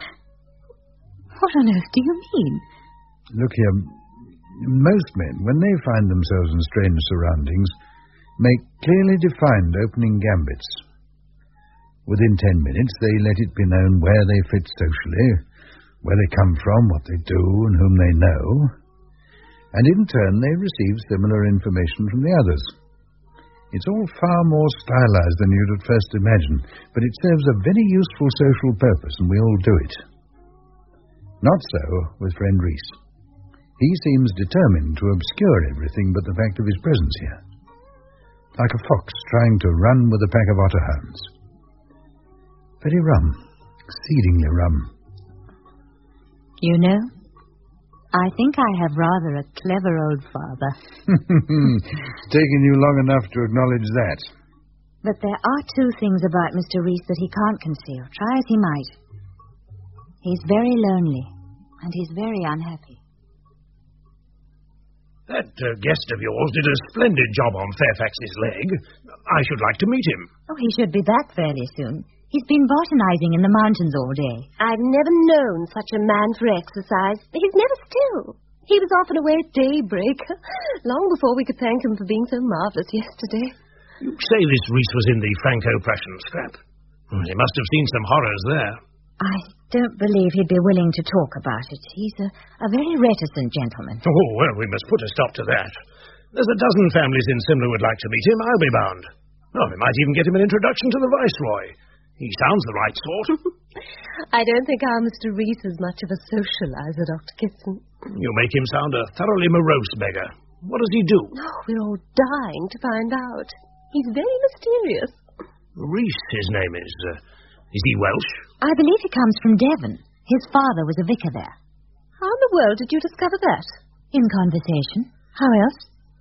What on earth do you mean? Look here, most men, when they find themselves in strange surroundings, make clearly defined opening gambits. Within 10 minutes, they let it be known where they fit socially, where they come from, what they do, and whom they know. And in turn, they receive similar information from the others. It's all far more stylized than you'd at first imagine, but it serves a very useful social purpose, and we all do it. Not so with friend Reese. He seems determined to obscure everything but the fact of his presence here. Like a fox trying to run with a pack of otterhounds. Very rum. Exceedingly rum. You know, I think I have rather a clever old father. It's taken you long enough to acknowledge that. But there are two things about Mr. Reese that he can't conceal, try as he might. He's very lonely, and he's very unhappy. That guest of yours did a splendid job on Fairfax's leg. I should like to meet him. Oh, he should be back fairly soon. He's been botanizing in the mountains all day. I've never known such a man for exercise. He's never still. He was often away at daybreak, long before we could thank him for being so marvelous yesterday. You say this Reese was in the Franco-Prussian scrap. He must have seen some horrors there. I don't believe he'd be willing to talk about it. He's a very reticent gentleman. Oh, well, we must put a stop to that. There's a dozen families in Simla who'd like to meet him, I'll be bound. Oh, we might even get him an introduction to the Viceroy. He sounds the right sort. I don't think our Mr. Reese is much of a socializer, Dr. Kitson. You make him sound a thoroughly morose beggar. What does he do? Oh, we're all dying to find out. He's very mysterious. Reese, his name is. Is he Welsh? I believe he comes from Devon. His father was a vicar there. How in the world did you discover that? In conversation. How else?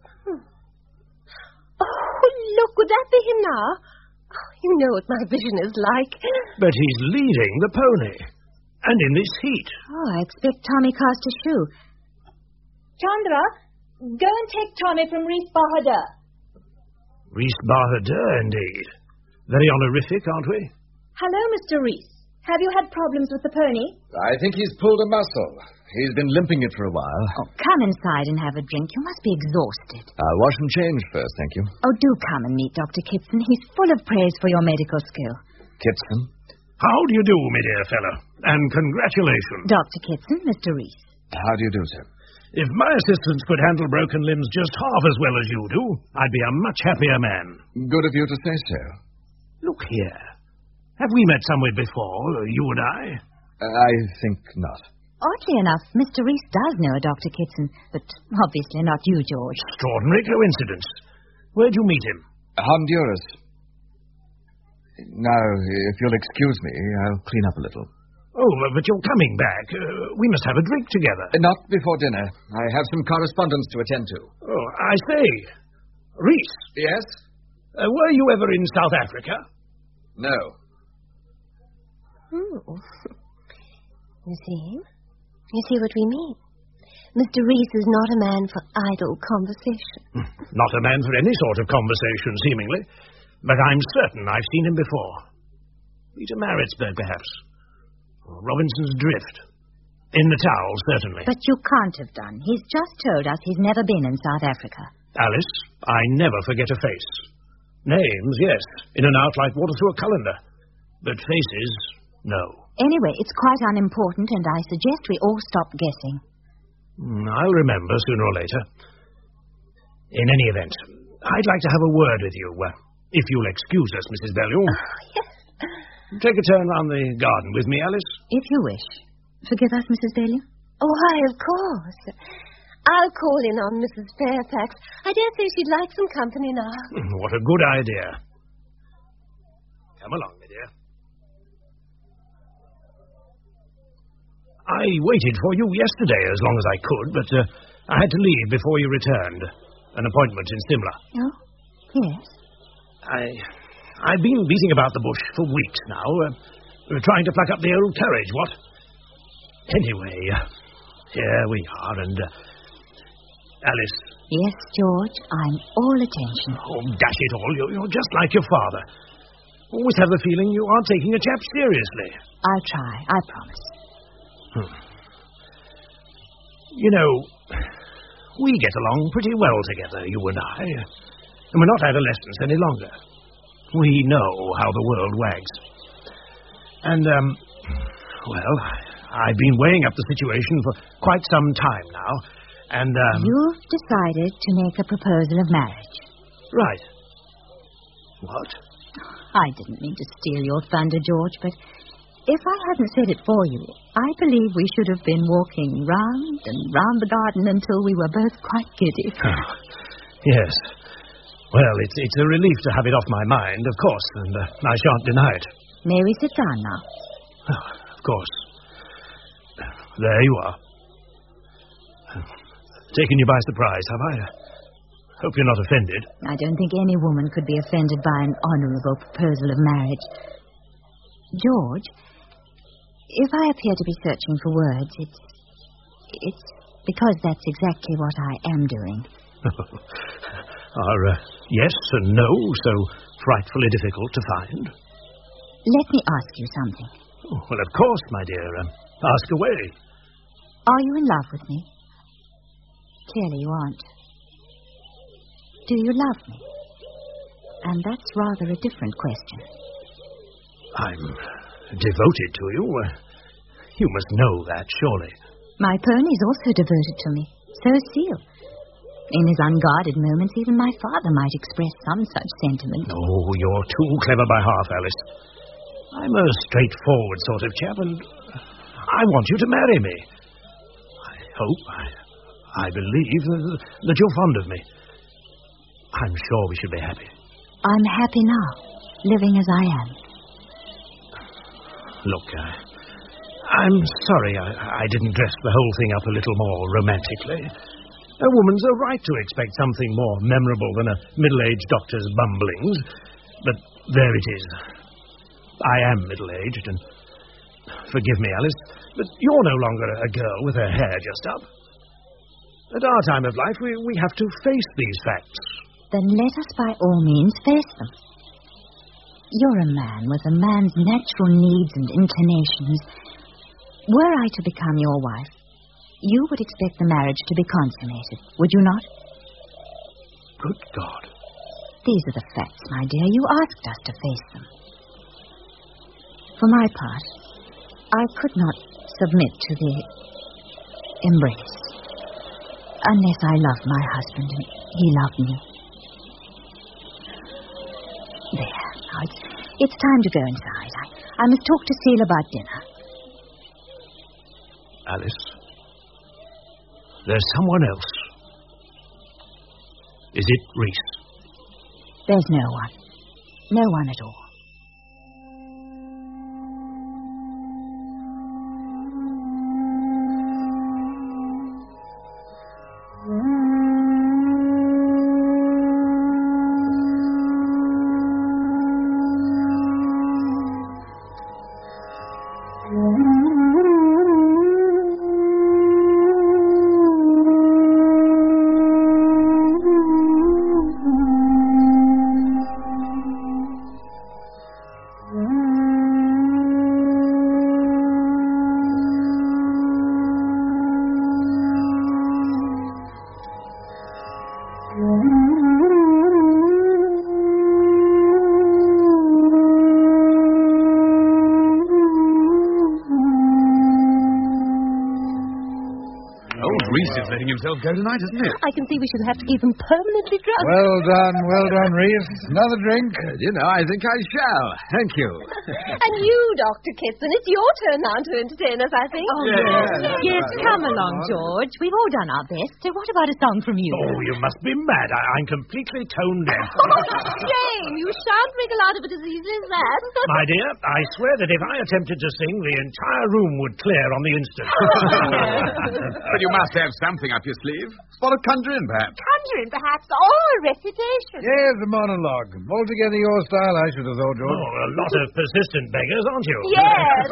Oh, look, would that be him now? Oh, you know what my vision is like. But he's leading the pony. And in this heat. Oh, I expect Tommy cast a shoe. Chandra, go and take Tommy from Reese Bahadur. Reese Bahadur, indeed. Very honorific, aren't we? Hello, Mr. Reese. Have you had problems with the pony? I think he's pulled a muscle. He's been limping it for a while. Oh, come inside and have a drink. You must be exhausted. I'll wash and change first, thank you. Oh, do come and meet Dr. Kitson. He's full of praise for your medical skill. Kitson? How do you do, my dear fellow? And congratulations. Dr. Kitson, Mr. Reese. How do you do, sir? If my assistants could handle broken limbs just half as well as you do, I'd be a much happier man. Good of you to say so. Look here. Have we met somewhere before, you and I? I think not. Oddly enough, Mr. Reese does know a Dr. Kitson, but obviously not you, George. Extraordinary coincidence. Where'd you meet him? Honduras. Now, if you'll excuse me, I'll clean up a little. Oh, but you're coming back. We must have a drink together. Not before dinner. I have some correspondence to attend to. Oh, I say. Reese. Yes? Were you ever in South Africa? No. You see what we mean. Mr. Reese is not a man for idle conversation. Not a man for any sort of conversation, seemingly. But I'm certain I've seen him before. Peter Maritzburg, perhaps. Or Robinson's Drift. In the Towel, certainly. But you can't have done. He's just told us he's never been in South Africa. Alice, I never forget a face. Names, yes, in and out like water through a colander. But faces, no. Anyway, it's quite unimportant, and I suggest we all stop guessing. I'll remember sooner or later. In any event, I'd like to have a word with you, if you'll excuse us, Mrs. Bellew. Oh, yes. Take a turn round the garden with me, Alice. If you wish. Forgive us, Mrs. Bellew. Oh, why, of course. I'll call in on Mrs. Fairfax. I dare say she'd like some company now. What a good idea. Come along, my dear. I waited for you yesterday as long as I could, but I had to leave before you returned. An appointment in Simla. Oh, yes. I've been beating about the bush for weeks now, trying to pluck up the old courage, what? Anyway, here we are, and... Alice. Yes, George, I'm all attention. Oh, dash it all, you're just like your father. Always have the feeling you aren't taking a chap seriously. I'll try, I promise. You know, we get along pretty well together, you and I. And we're not adolescents any longer. We know how the world wags. And, well, I've been weighing up the situation for quite some time now, and, You've decided to make a proposal of marriage. Right. What? I didn't mean to steal your thunder, George, but if I hadn't said it for you, I believe we should have been walking round and round the garden until we were both quite giddy. Oh, yes. Well, it's a relief to have it off my mind, of course, and I shan't deny it. May we sit down now? Oh, of course. There you are. Taken you by surprise, have I? Hope you're not offended. I don't think any woman could be offended by an honourable proposal of marriage. George, if I appear to be searching for words, it's because that's exactly what I am doing. Are yes and no so frightfully difficult to find? Let me ask you something. Oh, well, of course, my dear. Ask away. Are you in love with me? Clearly you aren't. Do you love me? And that's rather a different question. I'm devoted to you. You must know that, surely. My pony's also devoted to me. So is Seal. In his unguarded moments, even my father might express some such sentiment. Oh, you're too clever by half, Alice. I'm a straightforward sort of chap, and I want you to marry me. I hope, I believe that you're fond of me. I'm sure we should be happy. I'm happy now, living as I am. Look, I'm sorry I didn't dress the whole thing up a little more romantically. A woman's a right to expect something more memorable than a middle-aged doctor's bumblings. But there it is. I am middle-aged, and forgive me, Alice, but you're no longer a girl with her hair just up. At our time of life, we have to face these facts. Then let us by all means face them. You're a man with a man's natural needs and inclinations. Were I to become your wife, you would expect the marriage to be consummated, would you not? Good God. These are the facts, my dear. You asked us to face them. For my part, I could not submit to the embrace unless I loved my husband and he loved me. There, now it's time to go inside. I must talk to Seal about dinner. Alice, there's someone else. Is it Reese? There's no one. No one at all. Reese is letting himself go tonight, isn't it? I can see we should have to keep him permanently drunk. Well done, Reese. Another drink? I think I shall. Thank you. And you, Dr. Kitson, it's your turn now to entertain us, I think. Oh, yes, come along, George. We've all done our best. So what about a song from you? Oh, you must be mad. I'm completely tone deaf. Shame. You shan't wriggle out of it as easily as that. My dear, I swear that if I attempted to sing, the entire room would clear on the instant. But you must have something up your sleeve. Spot of conjuring, perhaps. Conjuring, perhaps, or a recitation. Yes, a monologue. Altogether your style, I should have thought, George. Oh, a lot of persistent beggars, aren't you? Yes.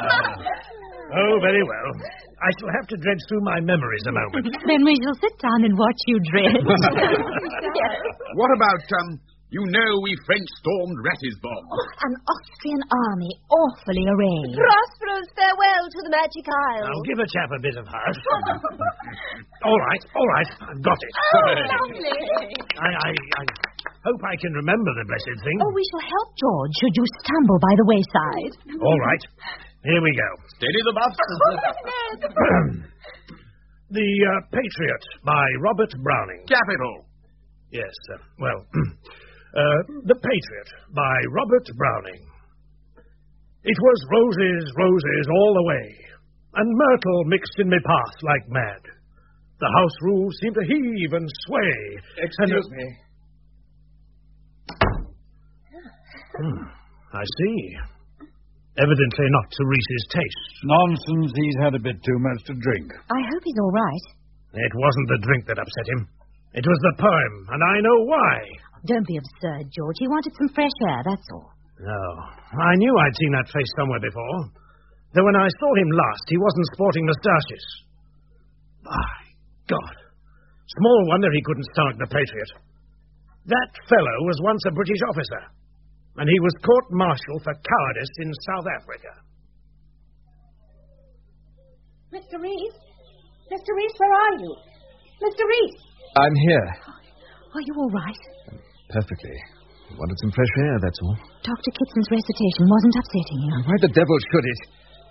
Oh, very well. I shall have to dredge through my memories a moment. Then we shall sit down and watch you dredge. What about, we French stormed Ratisbon. An Austrian army, awfully arrayed. Prosperous farewell to the Magic Isle. Now, give a chap a bit of hush. All right. I've got it. Oh, lovely. I hope I can remember the blessed thing. Oh, we shall help George should you stumble by the wayside. All right. Here we go. Steady the buff. The Patriot by Robert Browning. Capital. Yes, The Patriot by Robert Browning. It was roses, roses all the way, and myrtle mixed in me path like mad. The house rules seemed to heave and sway. Excuse me. I see. Evidently not to Reese's taste. Nonsense, he's had a bit too much to drink. I hope he's all right. It wasn't the drink that upset him. It was the poem, and I know why. Don't be absurd, George. He wanted some fresh air, that's all. No. I knew I'd seen that face somewhere before. Though when I saw him last, he wasn't sporting moustaches. My God. Small wonder he couldn't stomach the Patriot. That fellow was once a British officer, and he was court-martial for cowardice in South Africa. Mr. Reese? Mr. Reese, where are you? Mr. Reese! I'm here. Are you all right? Perfectly. Wanted some fresh air, that's all. Dr. Kitson's recitation wasn't upsetting you. Why the devil should it?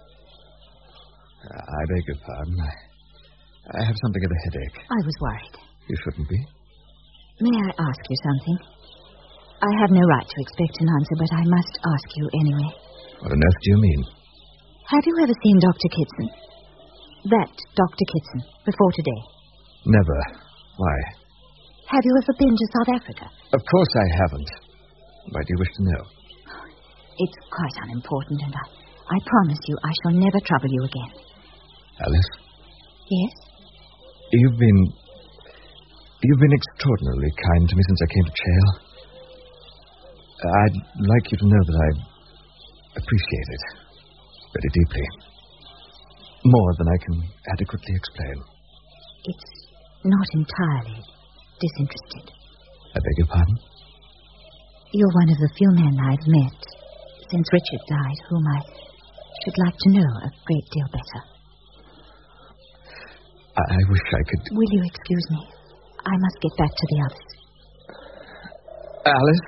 I beg your pardon. I have something of a headache. I was worried. You shouldn't be. May I ask you something? I have no right to expect an answer, but I must ask you anyway. What on earth do you mean? Have you ever seen Dr. Kitson? That Dr. Kitson, before today? Never. Why? Have you ever been to South Africa? Of course I haven't. Why do you wish to know? It's quite unimportant, and I promise you I shall never trouble you again. Alice? Yes? You've been extraordinarily kind to me since I came to jail. I'd like you to know that I appreciate it very deeply. More than I can adequately explain. It's not entirely disinterested. I beg your pardon? You're one of the few men I've met since Richard died whom I should like to know a great deal better. I wish I could... Will you excuse me? I must get back to the others. Alice?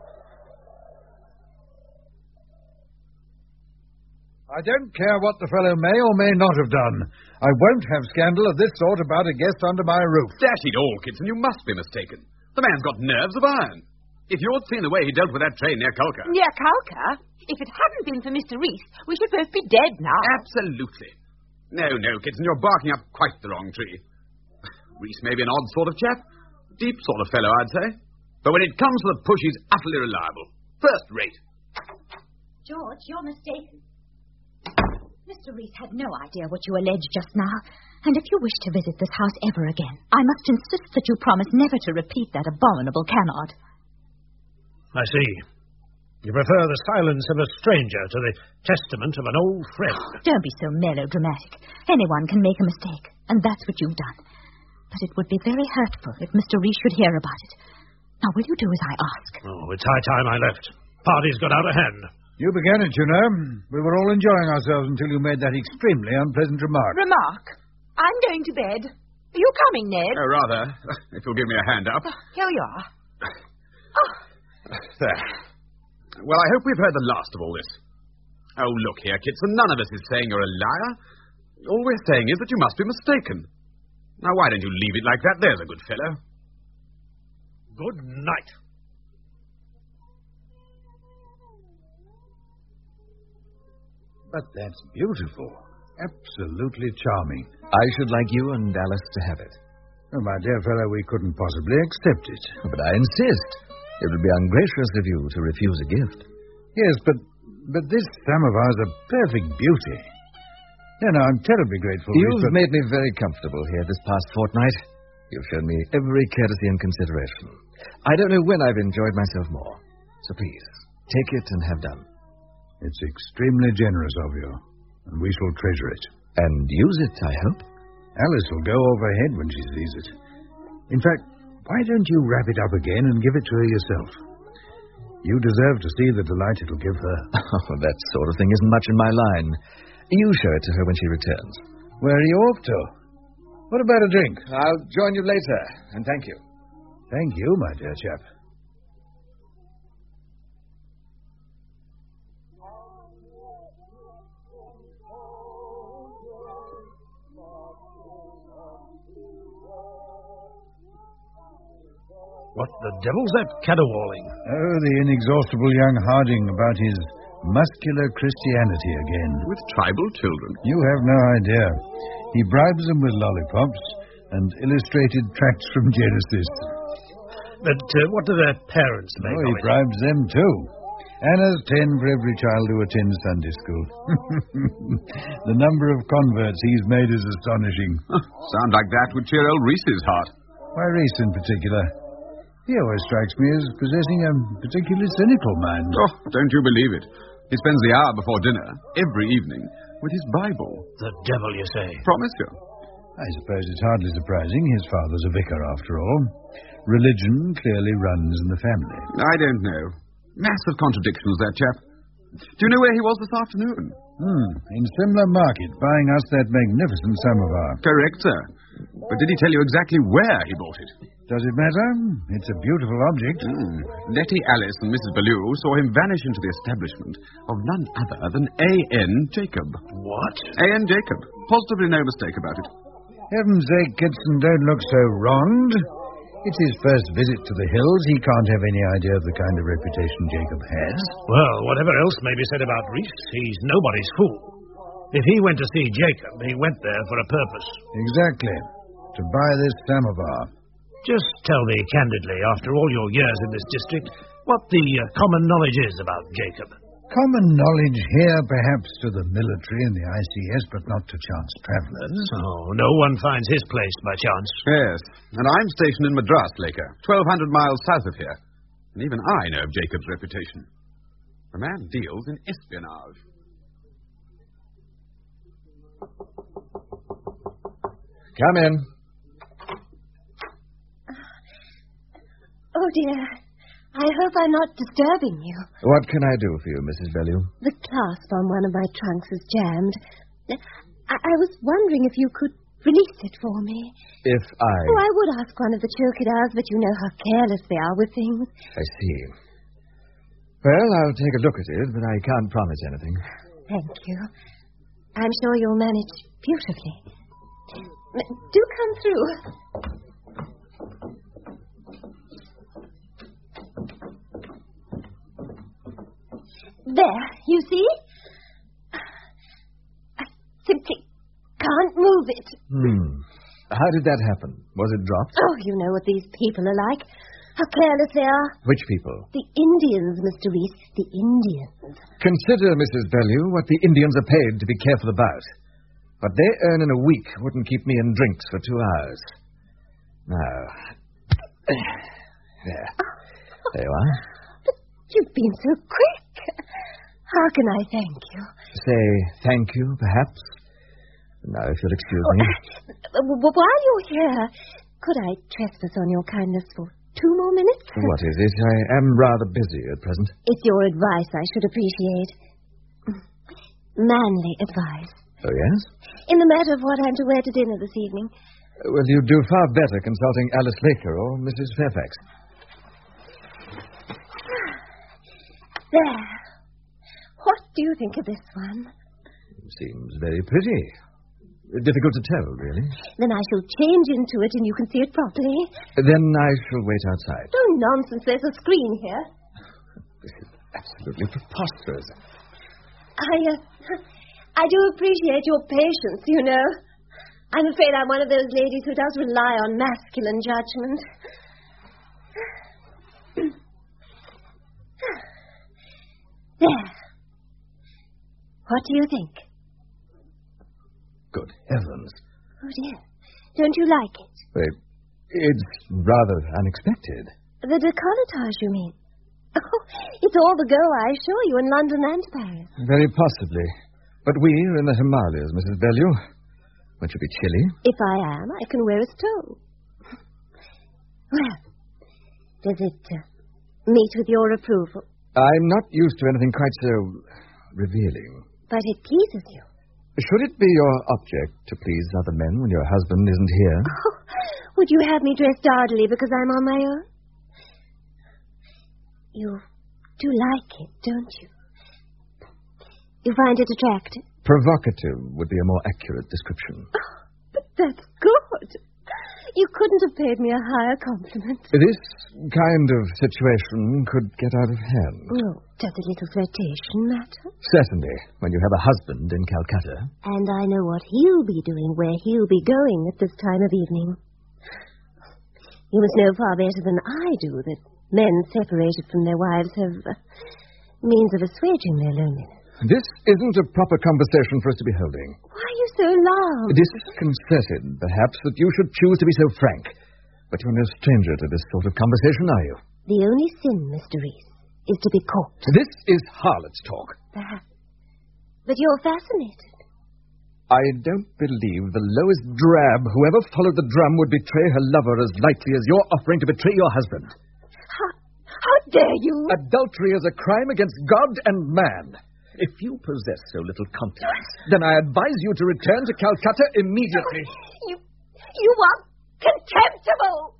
I don't care what the fellow may or may not have done. I won't have scandal of this sort about a guest under my roof. Dash it all, Kitson, you must be mistaken. The man's got nerves of iron. If you'd seen the way he dealt with that train near Kalka... Near Kalka? If it hadn't been for Mr. Reese, we should both be dead now. Absolutely. No, Kitson, you're barking up quite the wrong tree. Reese may be an odd sort of chap. Deep sort of fellow, I'd say. But when it comes to the push, he's utterly reliable. First rate. George, you're mistaken. Mr. Reese had no idea what you alleged just now. And if you wish to visit this house ever again, I must insist that you promise never to repeat that abominable canard. I see. You prefer the silence of a stranger to the testament of an old friend. Don't be so melodramatic. Anyone can make a mistake, and that's what you've done. But it would be very hurtful if Mr. Reese should hear about it. Now, will you do as I ask? Oh, it's high time I left. Party's got out of hand. You began it, you know. We were all enjoying ourselves until you made that extremely unpleasant remark. Remark? I'm going to bed. Are you coming, Ned? Oh, rather. If you'll give me a hand up. Here we are. Oh. There. Well, I hope we've heard the last of all this. Oh, look here, Kitson. None of us is saying you're a liar. All we're saying is that you must be mistaken. Now, why don't you leave it like that? There's a good fellow. Good night. But that's beautiful. Absolutely charming. I should like you and Alice to have it. Oh, my dear fellow, we couldn't possibly accept it. But I insist. It would be ungracious of you to refuse a gift. Yes, but this samovar's a perfect beauty. No, I'm terribly grateful. You've made me very comfortable here this past fortnight. You've shown me every courtesy and consideration. I don't know when I've enjoyed myself more. So please, take it and have done. It's extremely generous of you, and we shall treasure it. And use it, I hope. Alice will go over her head when she sees it. In fact, why don't you wrap it up again and give it to her yourself? You deserve to see the delight it'll give her. Oh, that sort of thing isn't much in my line. You show it to her when she returns. Where are you off to? What about a drink? I'll join you later, and thank you. Thank you, my dear chap. What the devil's that caterwauling? Oh, the inexhaustible young Harding about his muscular Christianity again. With tribal children. You have no idea. He bribes them with lollipops and illustrated tracts from Genesis. But what do their parents make of he it? bribes them too. Anna's 10 for every child who attends Sunday school. The number of converts he's made is astonishing. Sound like that would cheer old Reese's heart. Why Reese in particular? He always strikes me as possessing a particularly cynical mind. Oh, don't you believe it. He spends the hour before dinner, every evening, with his Bible. The devil, you say? Promise you. I suppose it's hardly surprising. His father's a vicar, after all. Religion clearly runs in the family. I don't know. Massive contradictions, that chap. Do you know where he was this afternoon? In Simla Market, buying us that magnificent samovar. Correct, sir. But did he tell you exactly where he bought it? Does it matter? It's a beautiful object. Letty, Alice, and Mrs. Bellew saw him vanish into the establishment of none other than A.N. Jacob. What? A.N. Jacob. Positively no mistake about it. Heaven's sake, Kitson, don't look so wronged. It's his first visit to the hills. He can't have any idea of the kind of reputation Jacob has. Well, whatever else may be said about Reese, he's nobody's fool. If he went to see Jacob, he went there for a purpose. Exactly. To buy this samovar. Just tell me candidly, after all your years in this district, what the common knowledge is about Jacob. Common knowledge here, perhaps, to the military and the ICS, but not to chance travellers. Oh, no one finds his place by chance. Yes, and I'm stationed in Madras, Laker, 1,200 miles south of here. And even I know of Jacob's reputation. The man deals in espionage. Come in. Oh, dear. I hope I'm not disturbing you. What can I do for you, Mrs. Bellew? The clasp on one of my trunks is jammed. I was wondering if you could release it for me. If I... Oh, I would ask one of the chowkidars, but you know how careless they are with things. I see. Well, I'll take a look at it, but I can't promise anything. Thank you. I'm sure you'll manage beautifully. Do come through. There, you see? I simply can't move it. How did that happen? Was it dropped? Oh, you know what these people are like. How careless they are. Which people? The Indians, Mr. Reese. The Indians. Consider, Mrs. Bellew, what the Indians are paid to be careful about. What they earn in a week wouldn't keep me in drinks for 2 hours. Now, there. There you are. But you've been so quick. How can I thank you? Say thank you, perhaps. Now, if you'll excuse me. While you're here, could I trespass on your kindness for 2 more minutes? What is it? I am rather busy at present. It's your advice I should appreciate. Manly advice. Oh, yes? In the matter of what I'm to wear to dinner this evening. Well, you'd do far better consulting Alice Baker or Mrs. Fairfax. There. What do you think of this one? Seems very pretty. Difficult to tell, really. Then I shall change into it and you can see it properly. Then I shall wait outside. Oh, nonsense. There's a screen here. This is absolutely preposterous. I do appreciate your patience, you know. I'm afraid I'm one of those ladies who does rely on masculine judgment. There. What do you think? Good heavens. Oh, dear. Don't you like it? It's rather unexpected. The décolletage, you mean? Oh, it's all the go, I assure you, in London and Paris. Very possibly. But we're in the Himalayas, Mrs. Bellew. Won't you be chilly? If I am, I can wear a stole. Well, does it meet with your approval? I'm not used to anything quite so revealing. But it pleases you. Should it be your object to please other men when your husband isn't here? Oh, would you have me dressed dowdily because I'm on my own? You do like it, don't you? You find it attractive? Provocative would be a more accurate description. Oh, but that's good. You couldn't have paid me a higher compliment. This kind of situation could get out of hand. Oh, does a little flirtation matter? Certainly, when you have a husband in Calcutta. And I know what he'll be doing, where he'll be going at this time of evening. You must know far better than I do that men separated from their wives have means of assuaging their loneliness. This isn't a proper conversation for us to be holding. Why are you so loud? Disconcerted, perhaps, that you should choose to be so frank. But you're no stranger to this sort of conversation, are you? The only sin, Mr. Reese, is to be caught. This is harlot's talk. Perhaps. But you're fascinated. I don't believe the lowest drab who ever followed the drum would betray her lover as lightly as you're offering to betray your husband. How dare you? Adultery is a crime against God and man. If you possess so little confidence, then I advise you to return to Calcutta immediately. You are contemptible!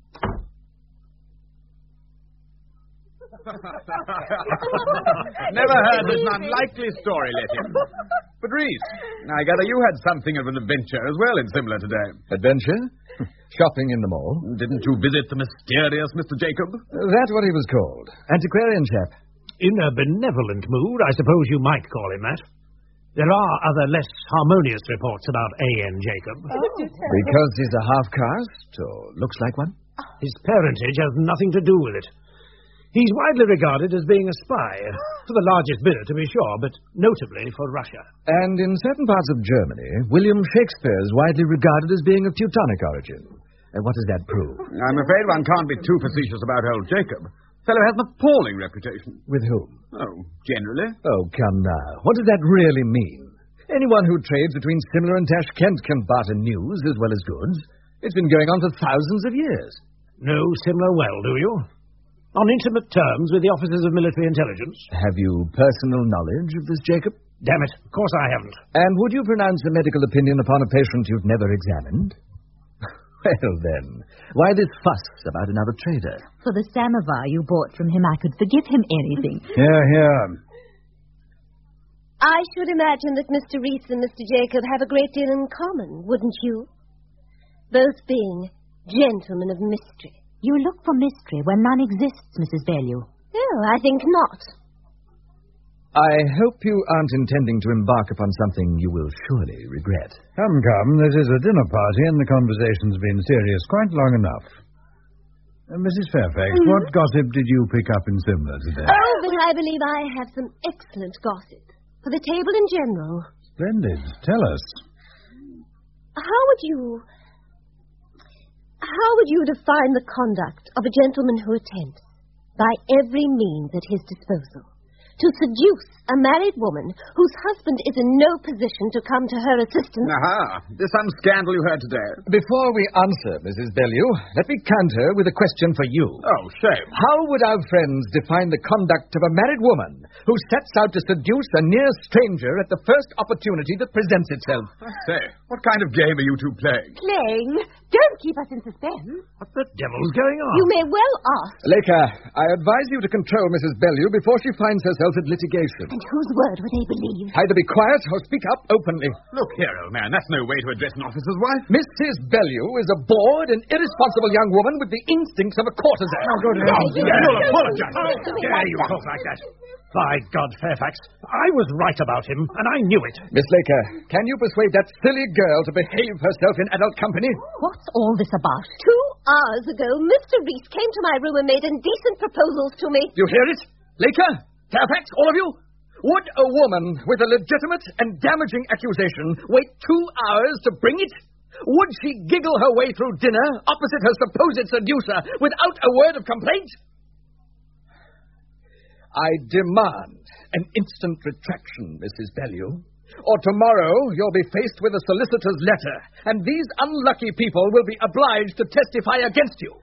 Never heard this unlikely story, Letty. But, Reese, I gather you had something of an adventure as well in Simla today. Adventure? Shopping in the mall. Didn't you visit the mysterious Mr. Jacob? That's what he was called. Antiquarian chap. In a benevolent mood, I suppose you might call him that. There are other less harmonious reports about A.N. Jacob. Oh. Because he's a half-caste, or looks like one? His parentage has nothing to do with it. He's widely regarded as being a spy, for the largest bidder, to be sure, but notably for Russia. And in certain parts of Germany, William Shakespeare is widely regarded as being of Teutonic origin. And what does that prove? I'm afraid one can't be too facetious about old Jacob. Fellow has an appalling reputation. With whom? Oh, generally. Oh, come now. What does that really mean? Anyone who trades between Simla and Tashkent can barter news as well as goods. It's been going on for thousands of years. Know Simla well, do you? On intimate terms with the officers of military intelligence? Have you personal knowledge of this Jacob? Damn it, of course I haven't. And would you pronounce a medical opinion upon a patient you've never examined? Well, then, why this fuss about another trader? For the samovar you bought from him, I could forgive him anything. Here. I should imagine that Mr. Reese and Mr. Jacob have a great deal in common, wouldn't you? Both being gentlemen of mystery. You look for mystery when none exists, Mrs. Bellew. Oh, I think not. I hope you aren't intending to embark upon something you will surely regret. Come, this is a dinner party and the conversation's been serious quite long enough. Mrs. Fairfax, what gossip did you pick up in Simla today? Oh, but I believe I have some excellent gossip. For the table in general. Splendid. Tell us. How would you define the conduct of a gentleman who attempts, by every means at his disposal, to seduce a married woman whose husband is in no position to come to her assistance? Aha! There's some scandal you heard today. Before we answer, Mrs. Bellew, let me counter with a question for you. Oh, shame. How would our friends define the conduct of a married woman who sets out to seduce a near stranger at the first opportunity that presents itself? I say, what kind of game are you two playing? Playing? Don't keep us in suspense. What the devil's going on? You may well ask. Laker, I advise you to control Mrs. Bellew before she finds herself at litigation. And whose word would they believe? Either be quiet or speak up openly. Look here, old man, that's no way to address an officer's wife. Mrs. Bellew is a bored and irresponsible young woman with the instincts of a courtesan. Oh, good heavens. You'll apologize. How dare you talk like that? By God, Fairfax, I was right about him, and I knew it. Miss Laker, can you persuade that silly girl to behave herself in adult company? What's all this about? 2 hours ago, Mr. Reese came to my room and made indecent proposals to me. You hear it? Laker, Fairfax, all of you? Would a woman with a legitimate and damaging accusation wait 2 hours to bring it? Would she giggle her way through dinner opposite her supposed seducer without a word of complaint? I demand an instant retraction, Mrs. Bellew, or tomorrow you'll be faced with a solicitor's letter, and these unlucky people will be obliged to testify against you.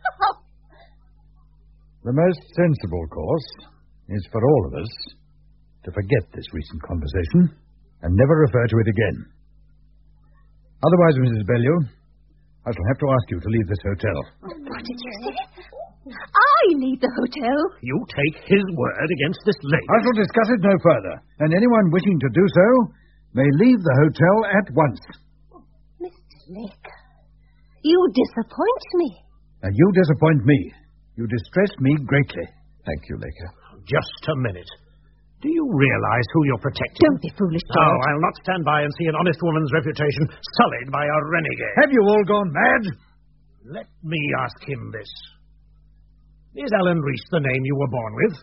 The most sensible course is for all of us to forget this recent conversation and never refer to it again. Otherwise, Mrs. Bellew, I shall have to ask you to leave this hotel. What did you say? I need the hotel. You take his word against this lady. I shall discuss it no further, and anyone wishing to do so may leave the hotel at once. Mr. Laker, you disappoint me. And you disappoint me. You distress me greatly. Thank you, Laker. Just a minute. Do you realize who you're protecting? Don't be foolish, No, George. I'll not stand by and see an honest woman's reputation sullied by a renegade. Have you all gone mad? Let me ask him this. Is Alan Reese the name you were born with?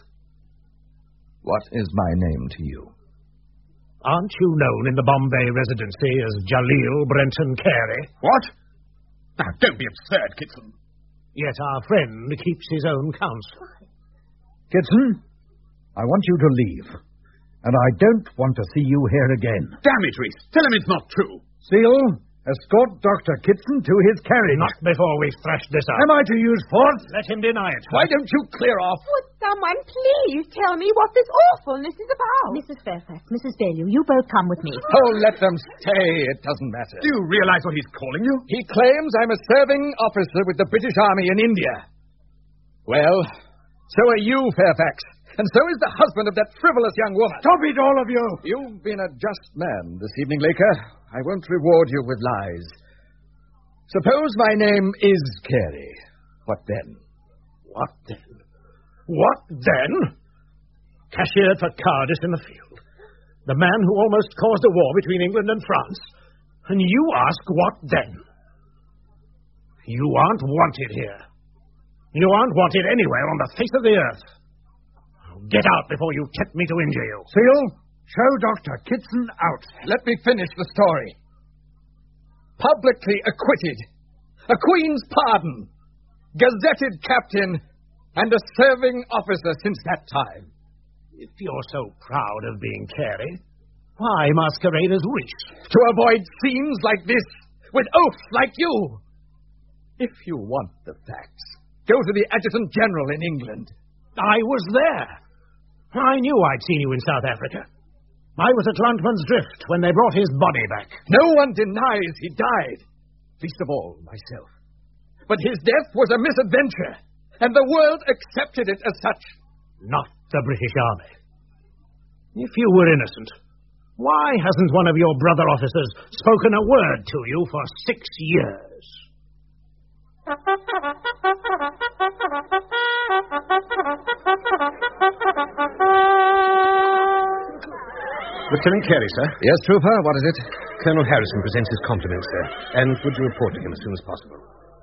What is my name to you? Aren't you known in the Bombay residency as Jaleel Brenton Carey? What? Now, don't be absurd, Kitson. Yet our friend keeps his own counsel. Kitson, I want you to leave. And I don't want to see you here again. Damn it, Reese. Tell him it's not true. Seal, escort Dr. Kitson to his carriage. Not before we've thrashed this out. Am I to use force? Let him deny it. Why don't you clear off? Would someone please tell me what this awfulness is about? Mrs. Fairfax, Mrs. Bellew, you both come with me. Oh, let them stay. It doesn't matter. Do you realize what he's calling you? He claims I'm a serving officer with the British Army in India. Well, so are you, Fairfax. And so is the husband of that frivolous young woman. Stop it, all of you! You've been a just man this evening, Laker. I won't reward you with lies. Suppose my name is Carey. What then? What then? What then? Cashiered for cowardice in the field. The man who almost caused a war between England and France. And you ask what then? You aren't wanted here. You aren't wanted anywhere on the face of the earth. Get out before you tempt me to injure you. Seal, show Dr. Kitson out. Let me finish the story. Publicly acquitted, a Queen's pardon, gazetted captain, and a serving officer since that time. If you're so proud of being Carey, why masquerade as Reese? To avoid scenes like this, with oaths like you. If you want the facts, go to the Adjutant General in England. I was there. I knew I'd seen you in South Africa. I was at Landman's Drift when they brought his body back. No one denies he died, least of all myself. But his death was a misadventure, and the world accepted it as such. Not the British Army. If you were innocent, why hasn't one of your brother officers spoken a word to you for 6 years? Lieutenant Carey, sir. Yes, Trooper, what is it? Colonel Harrison presents his compliments, sir. And would you report to him as soon as possible?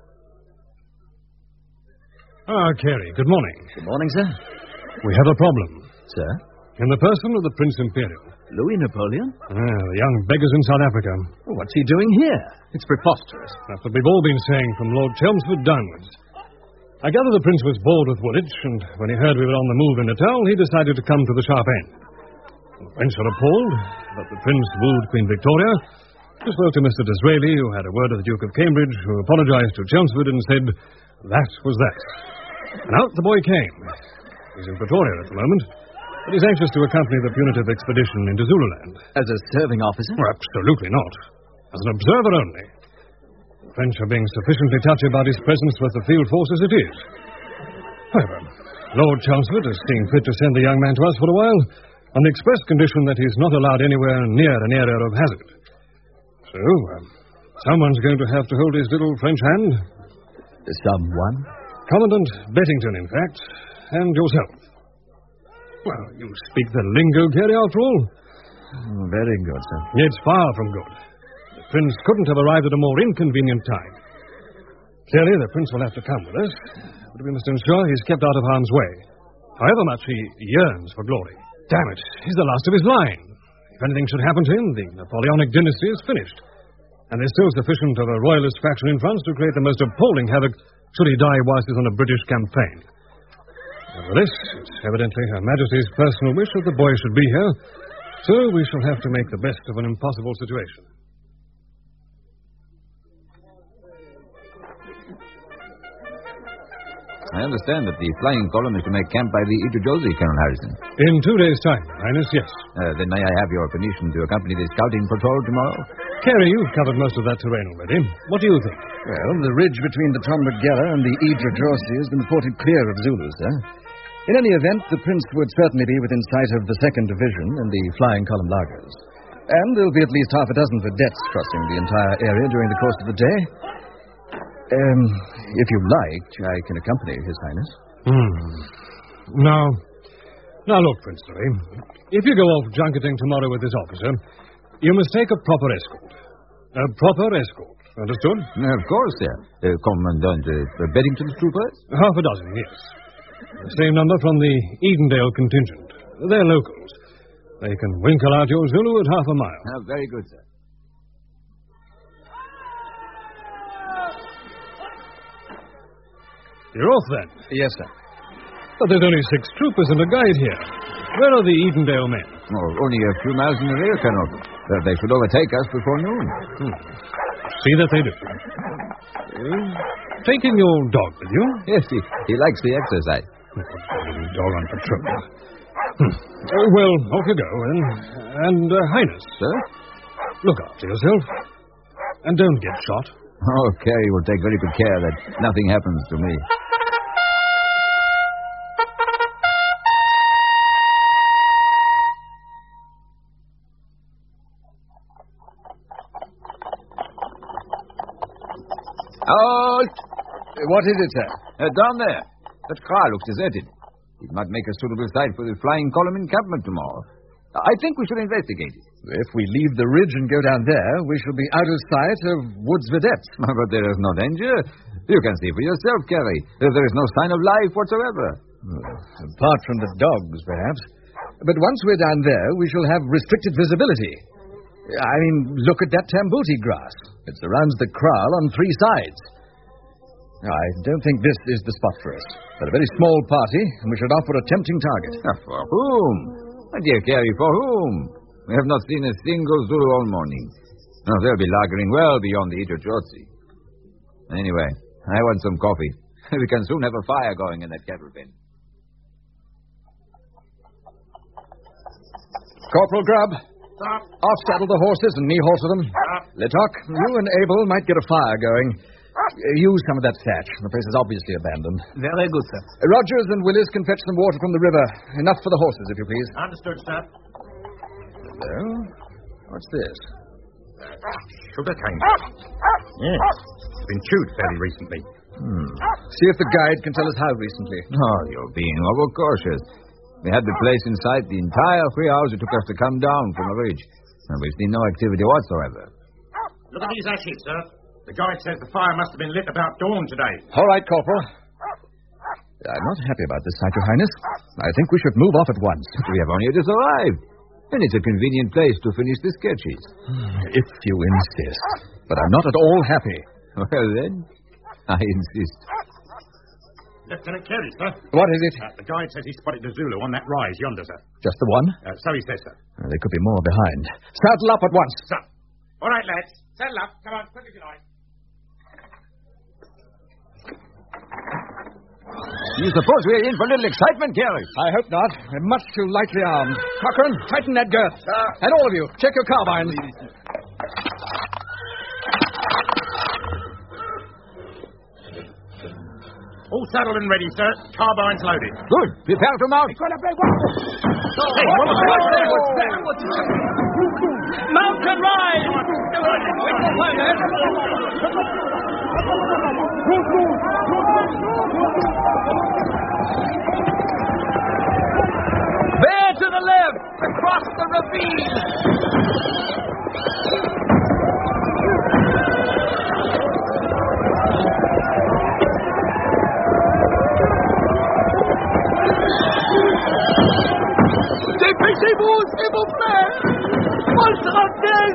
Carey, good morning. Good morning, sir. We have a problem. Sir? In the person of the Prince Imperial. Louis Napoleon? The young beggar's in South Africa. Well, what's he doing here? It's preposterous. That's what we've all been saying from Lord Chelmsford downwards. I gather the Prince was bored with Woolwich, and when he heard we were on the move in Natal, he decided to come to the sharp end. The French are appalled, but the Prince wooed Queen Victoria. He spoke to Mr. Disraeli, who had a word with the Duke of Cambridge, who apologized to Chelmsford and said, that was that. And out the boy came. He's in Pretoria at the moment, but he's anxious to accompany the punitive expedition into Zululand. As a serving officer? Well, absolutely not. As an observer only. The French are being sufficiently touchy about his presence with the field force as it is. However, Lord Chelmsford has seen fit to send the young man to us for a while, on the express condition that he's not allowed anywhere near an area of hazard. So, someone's going to have to hold his little French hand. Someone? Commandant Bettington, in fact, and yourself. Well, you speak the lingo, Carey, after all. Very good, sir. It's far from good. The Prince couldn't have arrived at a more inconvenient time. Clearly, the Prince will have to come with us, but we must ensure he's kept out of harm's way, however much he yearns for glory. Damn it, he's the last of his line. If anything should happen to him, the Napoleonic dynasty is finished. And there's still sufficient of a royalist faction in France to create the most appalling havoc should he die whilst he's on a British campaign. Nevertheless, it's evidently Her Majesty's personal wish that the boy should be here, so we shall have to make the best of an impossible situation. I understand that the flying column is to make camp by the Ijojosi, Colonel Harrison. In 2 days' time, Highness, yes. Then may I have your permission to accompany the scouting patrol tomorrow? Carey, you've covered most of that terrain already. What do you think? Well, the ridge between the Tombagela and the Ijojosi has been reported clear of Zulus, sir. In any event, the Prince would certainly be within sight of the 2nd Division and the flying column lagers. And there'll be at least half a dozen vedettes crossing the entire area during the course of the day. If you like, I can accompany His Highness. Now look, Prince Louis. If you go off junketing tomorrow with this officer, you must take a proper escort. A proper escort. Understood? Of course, sir. Commandant Bedington's troopers? Half a dozen, yes. The same number from the Edendale contingent. They're locals. They can winkle out your Zulu at half a mile. Very good, sir. You're off, then? Yes, sir. But there's only 6 troopers and a guide here. Where are the Edendale men? Oh, only a few miles in the rear, Colonel. They should overtake us before noon. See that they do. Taking your dog with you? Yes, he likes the exercise. Dog on patrol. Well, off you go, then. And, Highness. Sir? Look after yourself. And don't get shot. Okay, we'll take very good care that nothing happens to me. Halt! What is it, sir? Down there. That car looks deserted. It might make a suitable site for the flying column encampment tomorrow. I think we should investigate it. If we leave the ridge and go down there, we shall be out of sight of Wood's vedettes. But there is no danger. You can see for yourself, Carey. There is no sign of life whatsoever. Apart from the dogs, perhaps. But once we're down there, we shall have restricted visibility. I mean, look at that tambuti grass. It surrounds the kraal on 3 sides. I don't think this is the spot for us. But a very small party, and we should offer a tempting target. For whom? My dear Carey, for whom? We have not seen a single Zulu all morning. Now, they'll be lagering well beyond the Ijojosi. Anyway, I want some coffee. We can soon have a fire going in that cattle pen. Corporal Grubb, off-saddle the horses and knee-halter them. Letok, you and Abel might get a fire going. Use some of that thatch. The place is obviously abandoned. Very good, sir. Rogers and Willis can fetch some water from the river. Enough for the horses, if you please. Understood, sir. Hello? What's this? Sugarcane. Yes. It's been chewed fairly recently. See if the guide can tell us how recently. Oh, you're being overcautious. We had the place in sight the entire 3 hours it took us to come down from the ridge. And we've seen no activity whatsoever. Look at these ashes, sir. The guide says the fire must have been lit about dawn today. All right, Corporal. I'm not happy about this sight, Your Highness. I think we should move off at once. We have only just arrived. And it's a convenient place to finish the sketches. If you insist. But I'm not at all happy. Well, then, I insist. Lieutenant Carey, sir. What is it? The guide says he spotted the Zulu on that rise yonder, sir. Just the one? So he says, sir. There could be more behind. Saddle up at once. Sir. All right, lads. Saddle up. Come on, quick as you like. You suppose we're in for a little excitement, Carey? I hope not. We're much too lightly armed. Cochrane, tighten that girth. And all of you, check your carbines. All saddled and ready, sir. Carbines loaded. Good. Prepare to mount. Hey, what was that? What's that? Mount and ride! Bear to the left, across the ravine. Dépêchez-vous, s'il vous plaît! Maltraitez!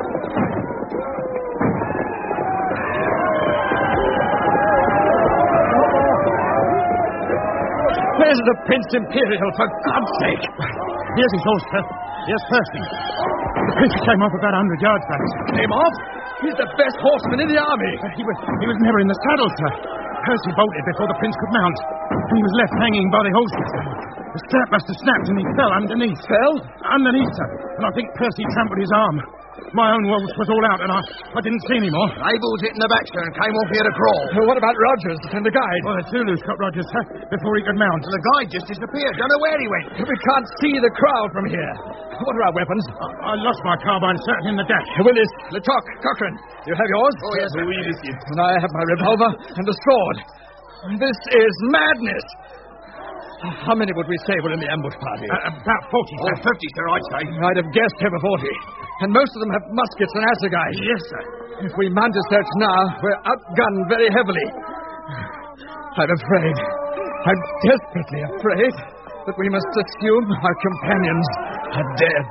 Where's the Prince Imperial, for God's sake? Here's his horse, sir. Here's Percy. The Prince came off about 100 yards back. Came off? He's the best horseman in the army. He was never in the saddle, sir. Percy bolted before the Prince could mount. And he was left hanging by the horses, sir. The strap must have snapped and he fell underneath. Fell? Underneath, sir. And I think Percy trampled his arm. My own horse was all out and I didn't see any more. Abel's hit in the back, sir, and came off here to crawl. What about Rogers and the guide? Well, the Zulu shot Rogers, sir, before he could mount. The guide just disappeared. Don't know where he went. We can't see the crowd from here. What are our weapons? I lost my carbine, sir, in the dash. Willis, Lecoq, Cochrane. You have yours? Oh, yes, sir. And I have my revolver and a sword. This is madness. How many would we say were in the ambush party? About 40, sir. 50, sir, I'd say. I'd have guessed over 40. And most of them have muskets and assegais. Yes, sir. If we mount a search now, we're outgunned very heavily. I'm afraid. I'm desperately afraid that we must assume our companions are dead.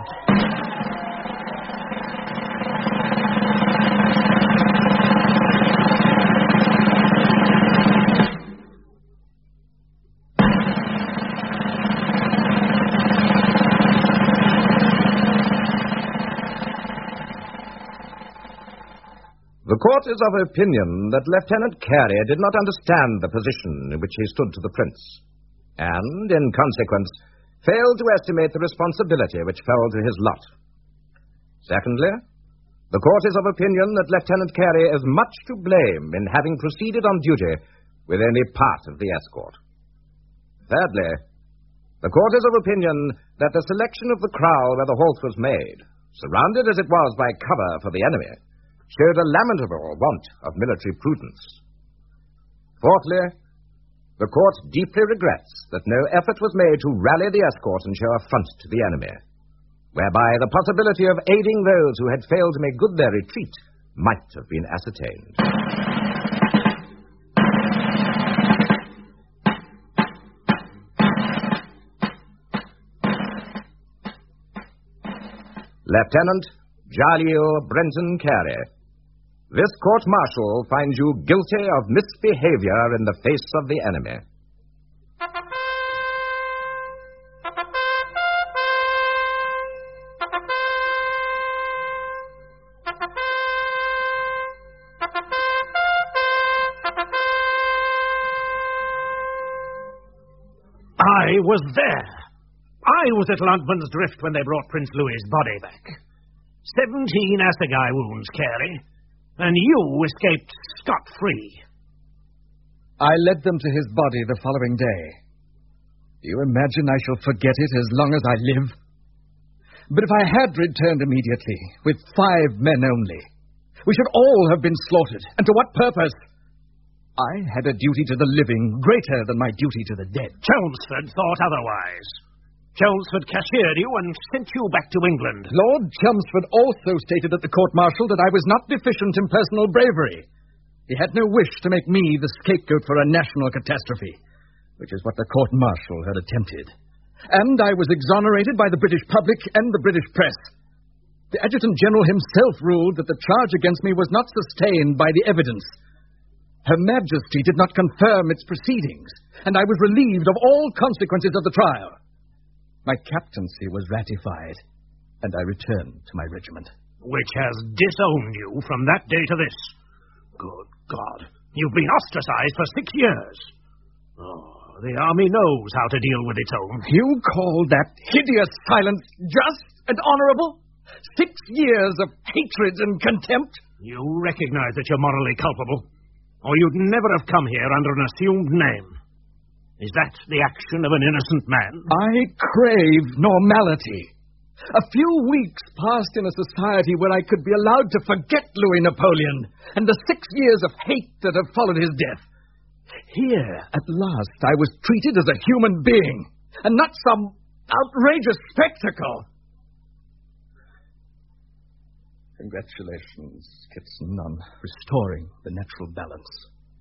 The court is of opinion that Lieutenant Carey did not understand the position in which he stood to the Prince, and, in consequence, failed to estimate the responsibility which fell to his lot. Secondly, the court is of opinion that Lieutenant Carey is much to blame in having proceeded on duty with only part of the escort. Thirdly, the court is of opinion that the selection of the kraal where the halt was made, surrounded as it was by cover for the enemy, showed a lamentable want of military prudence. Fourthly, the court deeply regrets that no effort was made to rally the escort and show a front to the enemy, whereby the possibility of aiding those who had failed to make good their retreat might have been ascertained. Lieutenant Jaleel Brenton Carey, this court-martial finds you guilty of misbehavior in the face of the enemy. I was there. I was at Luntman's Drift when they brought Prince Louis's body back. 17 assegai wounds, Carey. And you escaped scot-free. I led them to his body the following day. Do you imagine I shall forget it as long as I live? But if I had returned immediately, with 5 men only, we should all have been slaughtered. And to what purpose? I had a duty to the living greater than my duty to the dead. Chelmsford thought otherwise. Chelmsford cashiered you and sent you back to England. Lord Chelmsford also stated at the court-martial that I was not deficient in personal bravery. He had no wish to make me the scapegoat for a national catastrophe, which is what the court-martial had attempted. And I was exonerated by the British public and the British press. The Adjutant General himself ruled that the charge against me was not sustained by the evidence. Her Majesty did not confirm its proceedings, and I was relieved of all consequences of the trial. My captaincy was ratified, and I returned to my regiment. Which has disowned you from that day to this. Good God. You've been ostracized for 6 years. Oh, the army knows how to deal with its own. You call that hideous silence just and honorable? 6 years of hatred and contempt? You recognize that you're morally culpable, or you'd never have come here under an assumed name. Is that the action of an innocent man? I crave normality. A few weeks passed in a society where I could be allowed to forget Louis Napoleon and the 6 years of hate that have followed his death. Here, at last, I was treated as a human being, and not some outrageous spectacle. Congratulations, Kitson, on restoring the natural balance.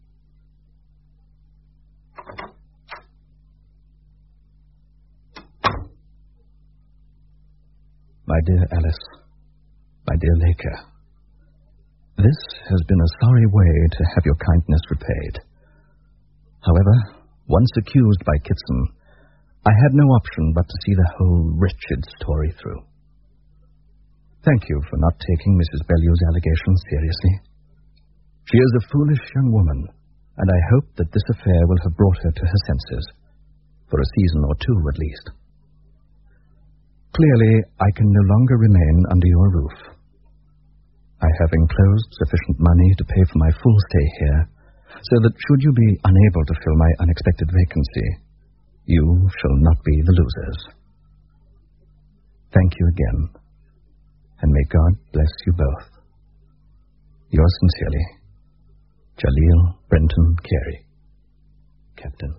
My dear Alice, my dear Laker, this has been a sorry way to have your kindness repaid. However, once accused by Kitson, I had no option but to see the whole wretched story through. Thank you for not taking Mrs. Bellew's allegations seriously. She is a foolish young woman, and I hope that this affair will have brought her to her senses, for a season or two at least. Clearly, I can no longer remain under your roof. I have enclosed sufficient money to pay for my full stay here, so that should you be unable to fill my unexpected vacancy, you shall not be the losers. Thank you again, and may God bless you both. Yours sincerely, Jaleel Brenton Carey, Captain.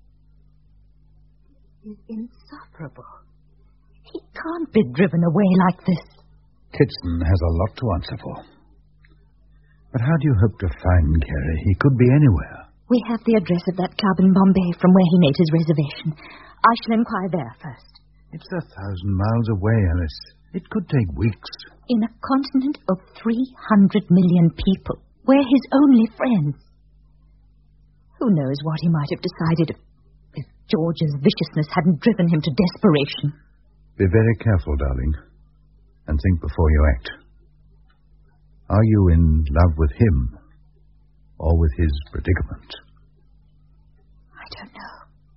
He's insufferable. He can't be driven away like this. Kitson has a lot to answer for. But how do you hope to find Carey? He could be anywhere. We have the address of that club in Bombay from where he made his reservation. I shall inquire there first. It's 1,000 miles away, Alice. It could take weeks. In a continent of 300 million people, we're his only friends. Who knows what he might have decided if George's viciousness hadn't driven him to desperation. Be very careful, darling, and think before you act. Are you in love with him, or with his predicament? I don't know.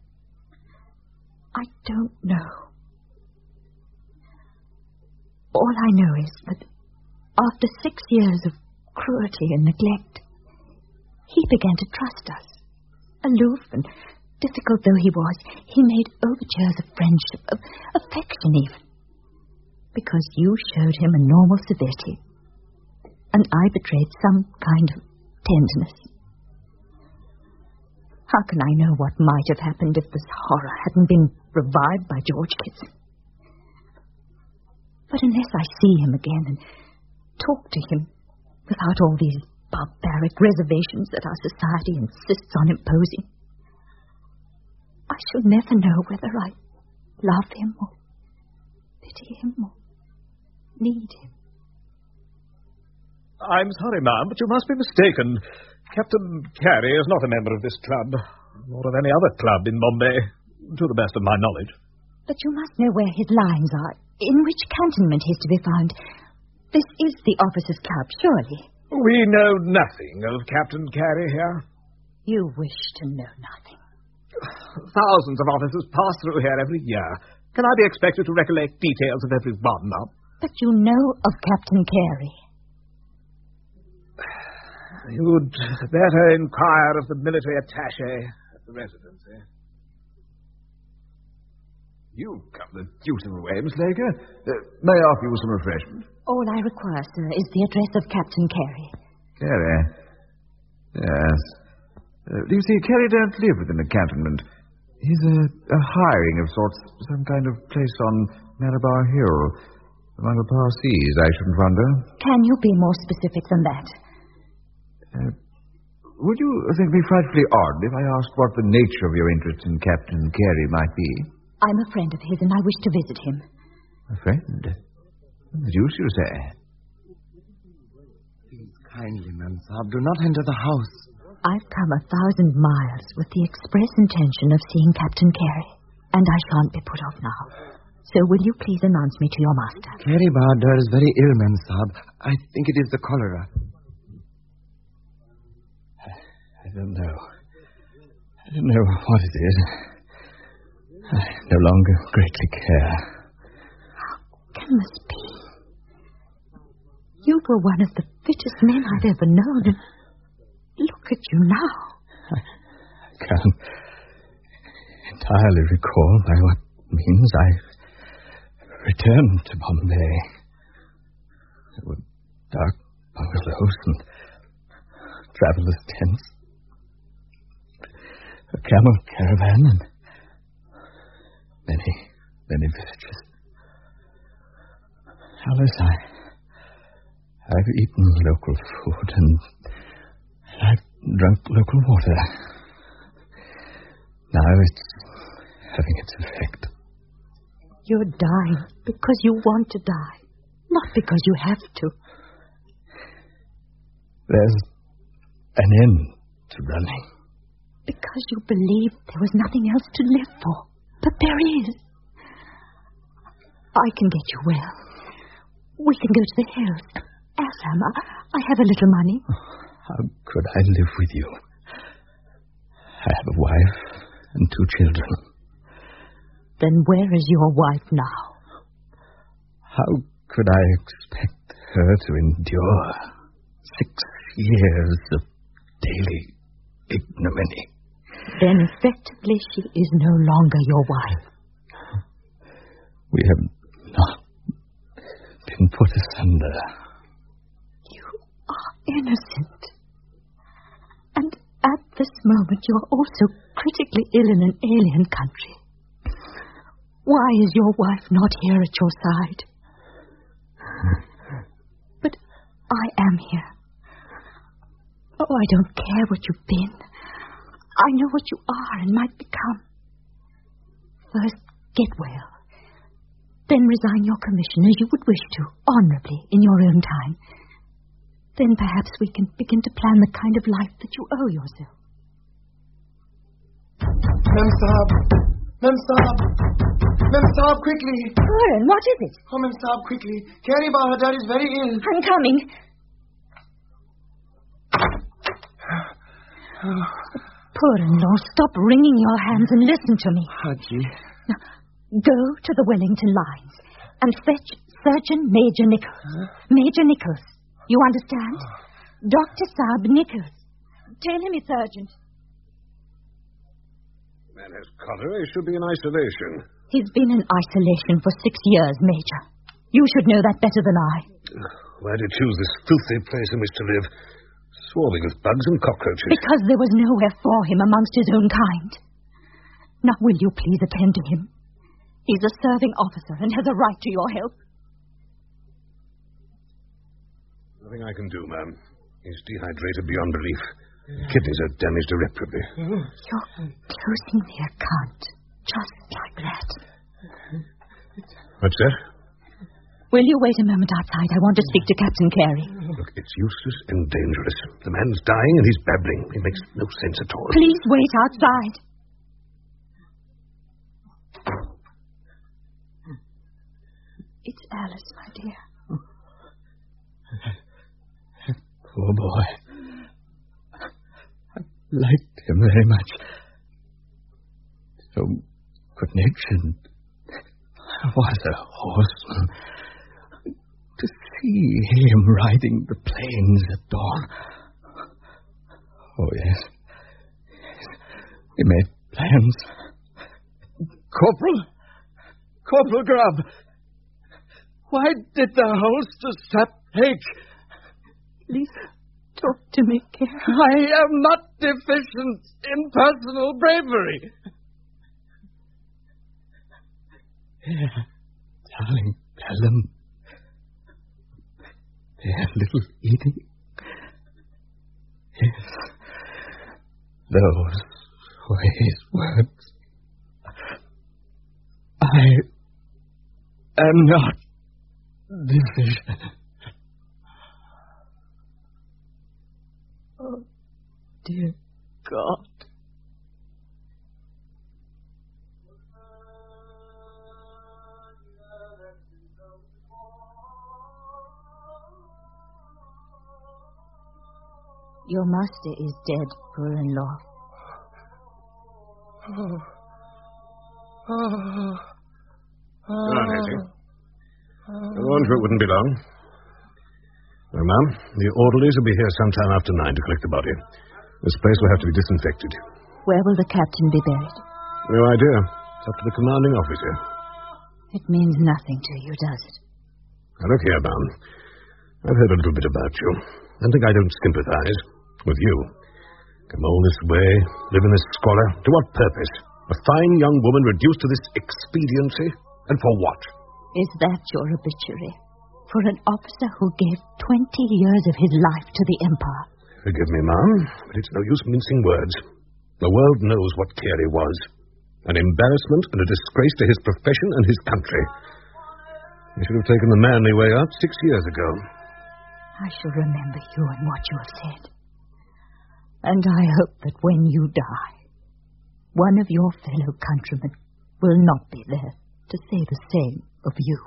I don't know. All I know is that after 6 years of cruelty and neglect, he began to trust us. Aloof and difficult though he was, he made overtures of friendship, of affection even. Because you showed him a normal civility, and I betrayed some kind of tenderness. How can I know what might have happened if this horror hadn't been revived by George Kitson? But unless I see him again and talk to him without all these barbaric reservations that our society insists on imposing, I shall never know whether I love him or pity him or need him. I'm sorry, ma'am, but you must be mistaken. Captain Carey is not a member of this club, nor of any other club in Bombay, to the best of my knowledge. But you must know where his lines are, in which cantonment he's to be found. This is the officers' club, surely. We know nothing of Captain Carey here. You wish to know nothing. Thousands of officers pass through here every year. Can I be expected to recollect details of every one now? But you know of Captain Carey. You'd better inquire of the military attaché at the residency. You've come the deuce of a way, Miss Laker. May I offer you some refreshment? All I require, sir, is the address of Captain Carey. Carey? Yes. Do you see, Carey don't live within the cantonment. He's a hiring of sorts, some kind of place on Marabar Hill, among the Parsees, I shouldn't wonder. Can you be more specific than that? Would you think me frightfully odd if I asked what the nature of your interest in Captain Carey might be? I'm a friend of his, and I wish to visit him. A friend? The deuce you say? Please, kindly, Ma'am Saab, do not enter the house. I've come 1,000 miles with the express intention of seeing Captain Carey, and I shan't be put off now. So will you please announce me to your master? Carey Bahadur is very ill, Ma'am Saab. I think it is the cholera. I don't know. I don't know what it is. I no longer greatly care. How can this be? You were one of the fittest men I've ever known. Look at you now. I can't entirely recall by what means I returned to Bombay. There were dark bungalows and travelers' tents, a camel caravan, and many villages. Alice, I've eaten local food and I've drunk local water. Now it's having its effect. You're dying because you want to die, not because you have to. There's an end to running. Because you believed there was nothing else to live for. But there is. I can get you well. We can go to the hills. Assam, I have a little money. How could I live with you? I have a wife and 2 children. Then where is your wife now? How could I expect her to endure 6 years of daily ignominy? Then effectively she is no longer your wife. We have not been put asunder. You are innocent. And at this moment you are also critically ill in an alien country. Why is your wife not here at your side? But I am here. Oh, I don't care what you've been. I know what you are and might become. First, get well. Then resign your commission as you would wish to, honorably, in your own time. Then perhaps we can begin to plan the kind of life that you owe yourself. Mem Saab! Mem Saab! Mem Saab, quickly! Puran, what is it? Oh, Mem Saab, quickly. Carey Bahadur is very ill. I'm coming. Puran-law, stop wringing your hands and listen to me. Haji. Now, go to the Wellington lines and fetch Surgeon Major Nichols. Huh? Major Nichols. You understand? Dr. Saab Nichols. Tell him it's urgent. Man has cholera. He should be in isolation. He's been in isolation for 6 years, Major. You should know that better than I. Why did he choose this filthy place in which to live? Swarming with bugs and cockroaches. Because there was nowhere for him amongst his own kind. Now, will you please attend to him? He's a serving officer and has a right to your help. Nothing I can do, ma'am. He's dehydrated beyond belief. Kidneys are damaged irreparably. You're closing the account just like that. What's that? Will you wait a moment outside? I want to speak to Captain Carey. Look, it's useless and dangerous. The man's dying and he's babbling. It makes no sense at all. Please wait outside. It's Alice, my dear. Poor boy. I liked him very much. So good-natured. Was a horseman. To see him riding the plains at dawn. Oh, yes. We made plans. Corporal Grubb. Why did the holster strap break? Please talk to me, Carey. I am not deficient in personal bravery. Darling, tell them. They're little Edie. Yes. Those were his words. I am not deficient. Oh, dear God. Your master is dead, brother-in-law. Go on, Hetty. The laundry wouldn't be long. Well, ma'am, the orderlies will be here sometime after 9 to collect the body. This place will have to be disinfected. Where will the captain be buried? No idea. It's up to the commanding officer. It means nothing to you, does it? Now, look here, ma'am. I've heard a little bit about you. I think I don't sympathize with you. Come all this way, live in this squalor. To what purpose? A fine young woman reduced to this expediency? And for what? Is that your obituary? For an officer who gave 20 years of his life to the Empire? Forgive me, ma'am, but it's no use mincing words. The world knows what Carey was. An embarrassment and a disgrace to his profession and his country. He should have taken the manly way out 6 years ago. I shall remember you and what you have said. And I hope that when you die, one of your fellow countrymen will not be there to say the same of you.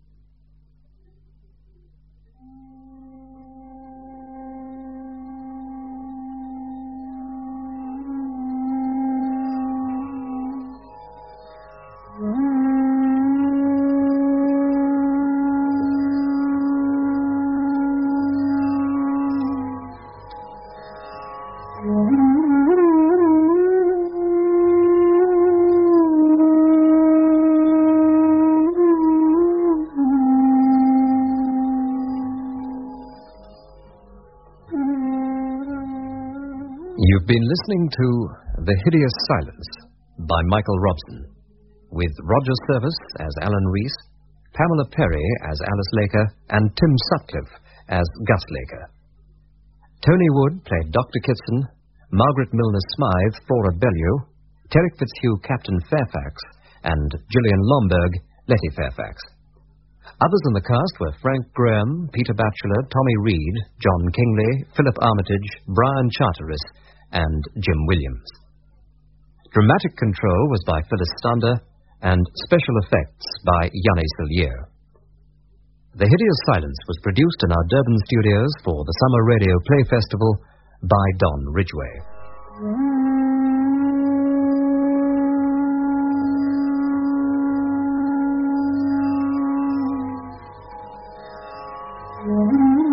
You've been listening to The Hideous Silence by Michael Robson, with Roger Service as Alan Reese, Pamela Perry as Alice Laker, and Tim Sutcliffe as Gus Laker. Tony Wood played Dr. Kitson, Margaret Milner Smythe, Flora Bellew, Terrick Fitzhugh, Captain Fairfax, and Gillian Lomberg, Letty Fairfax. Others in the cast were Frank Graham, Peter Batchelor, Tommy Reed, John Kingley, Philip Armitage, Brian Charteris, and Jim Williams. Dramatic control was by Phyllis Stander, and special effects by Yanni Sillier. The Hideous Silence was produced in our Durban studios for the Summer Radio Play Festival by Don Ridgway.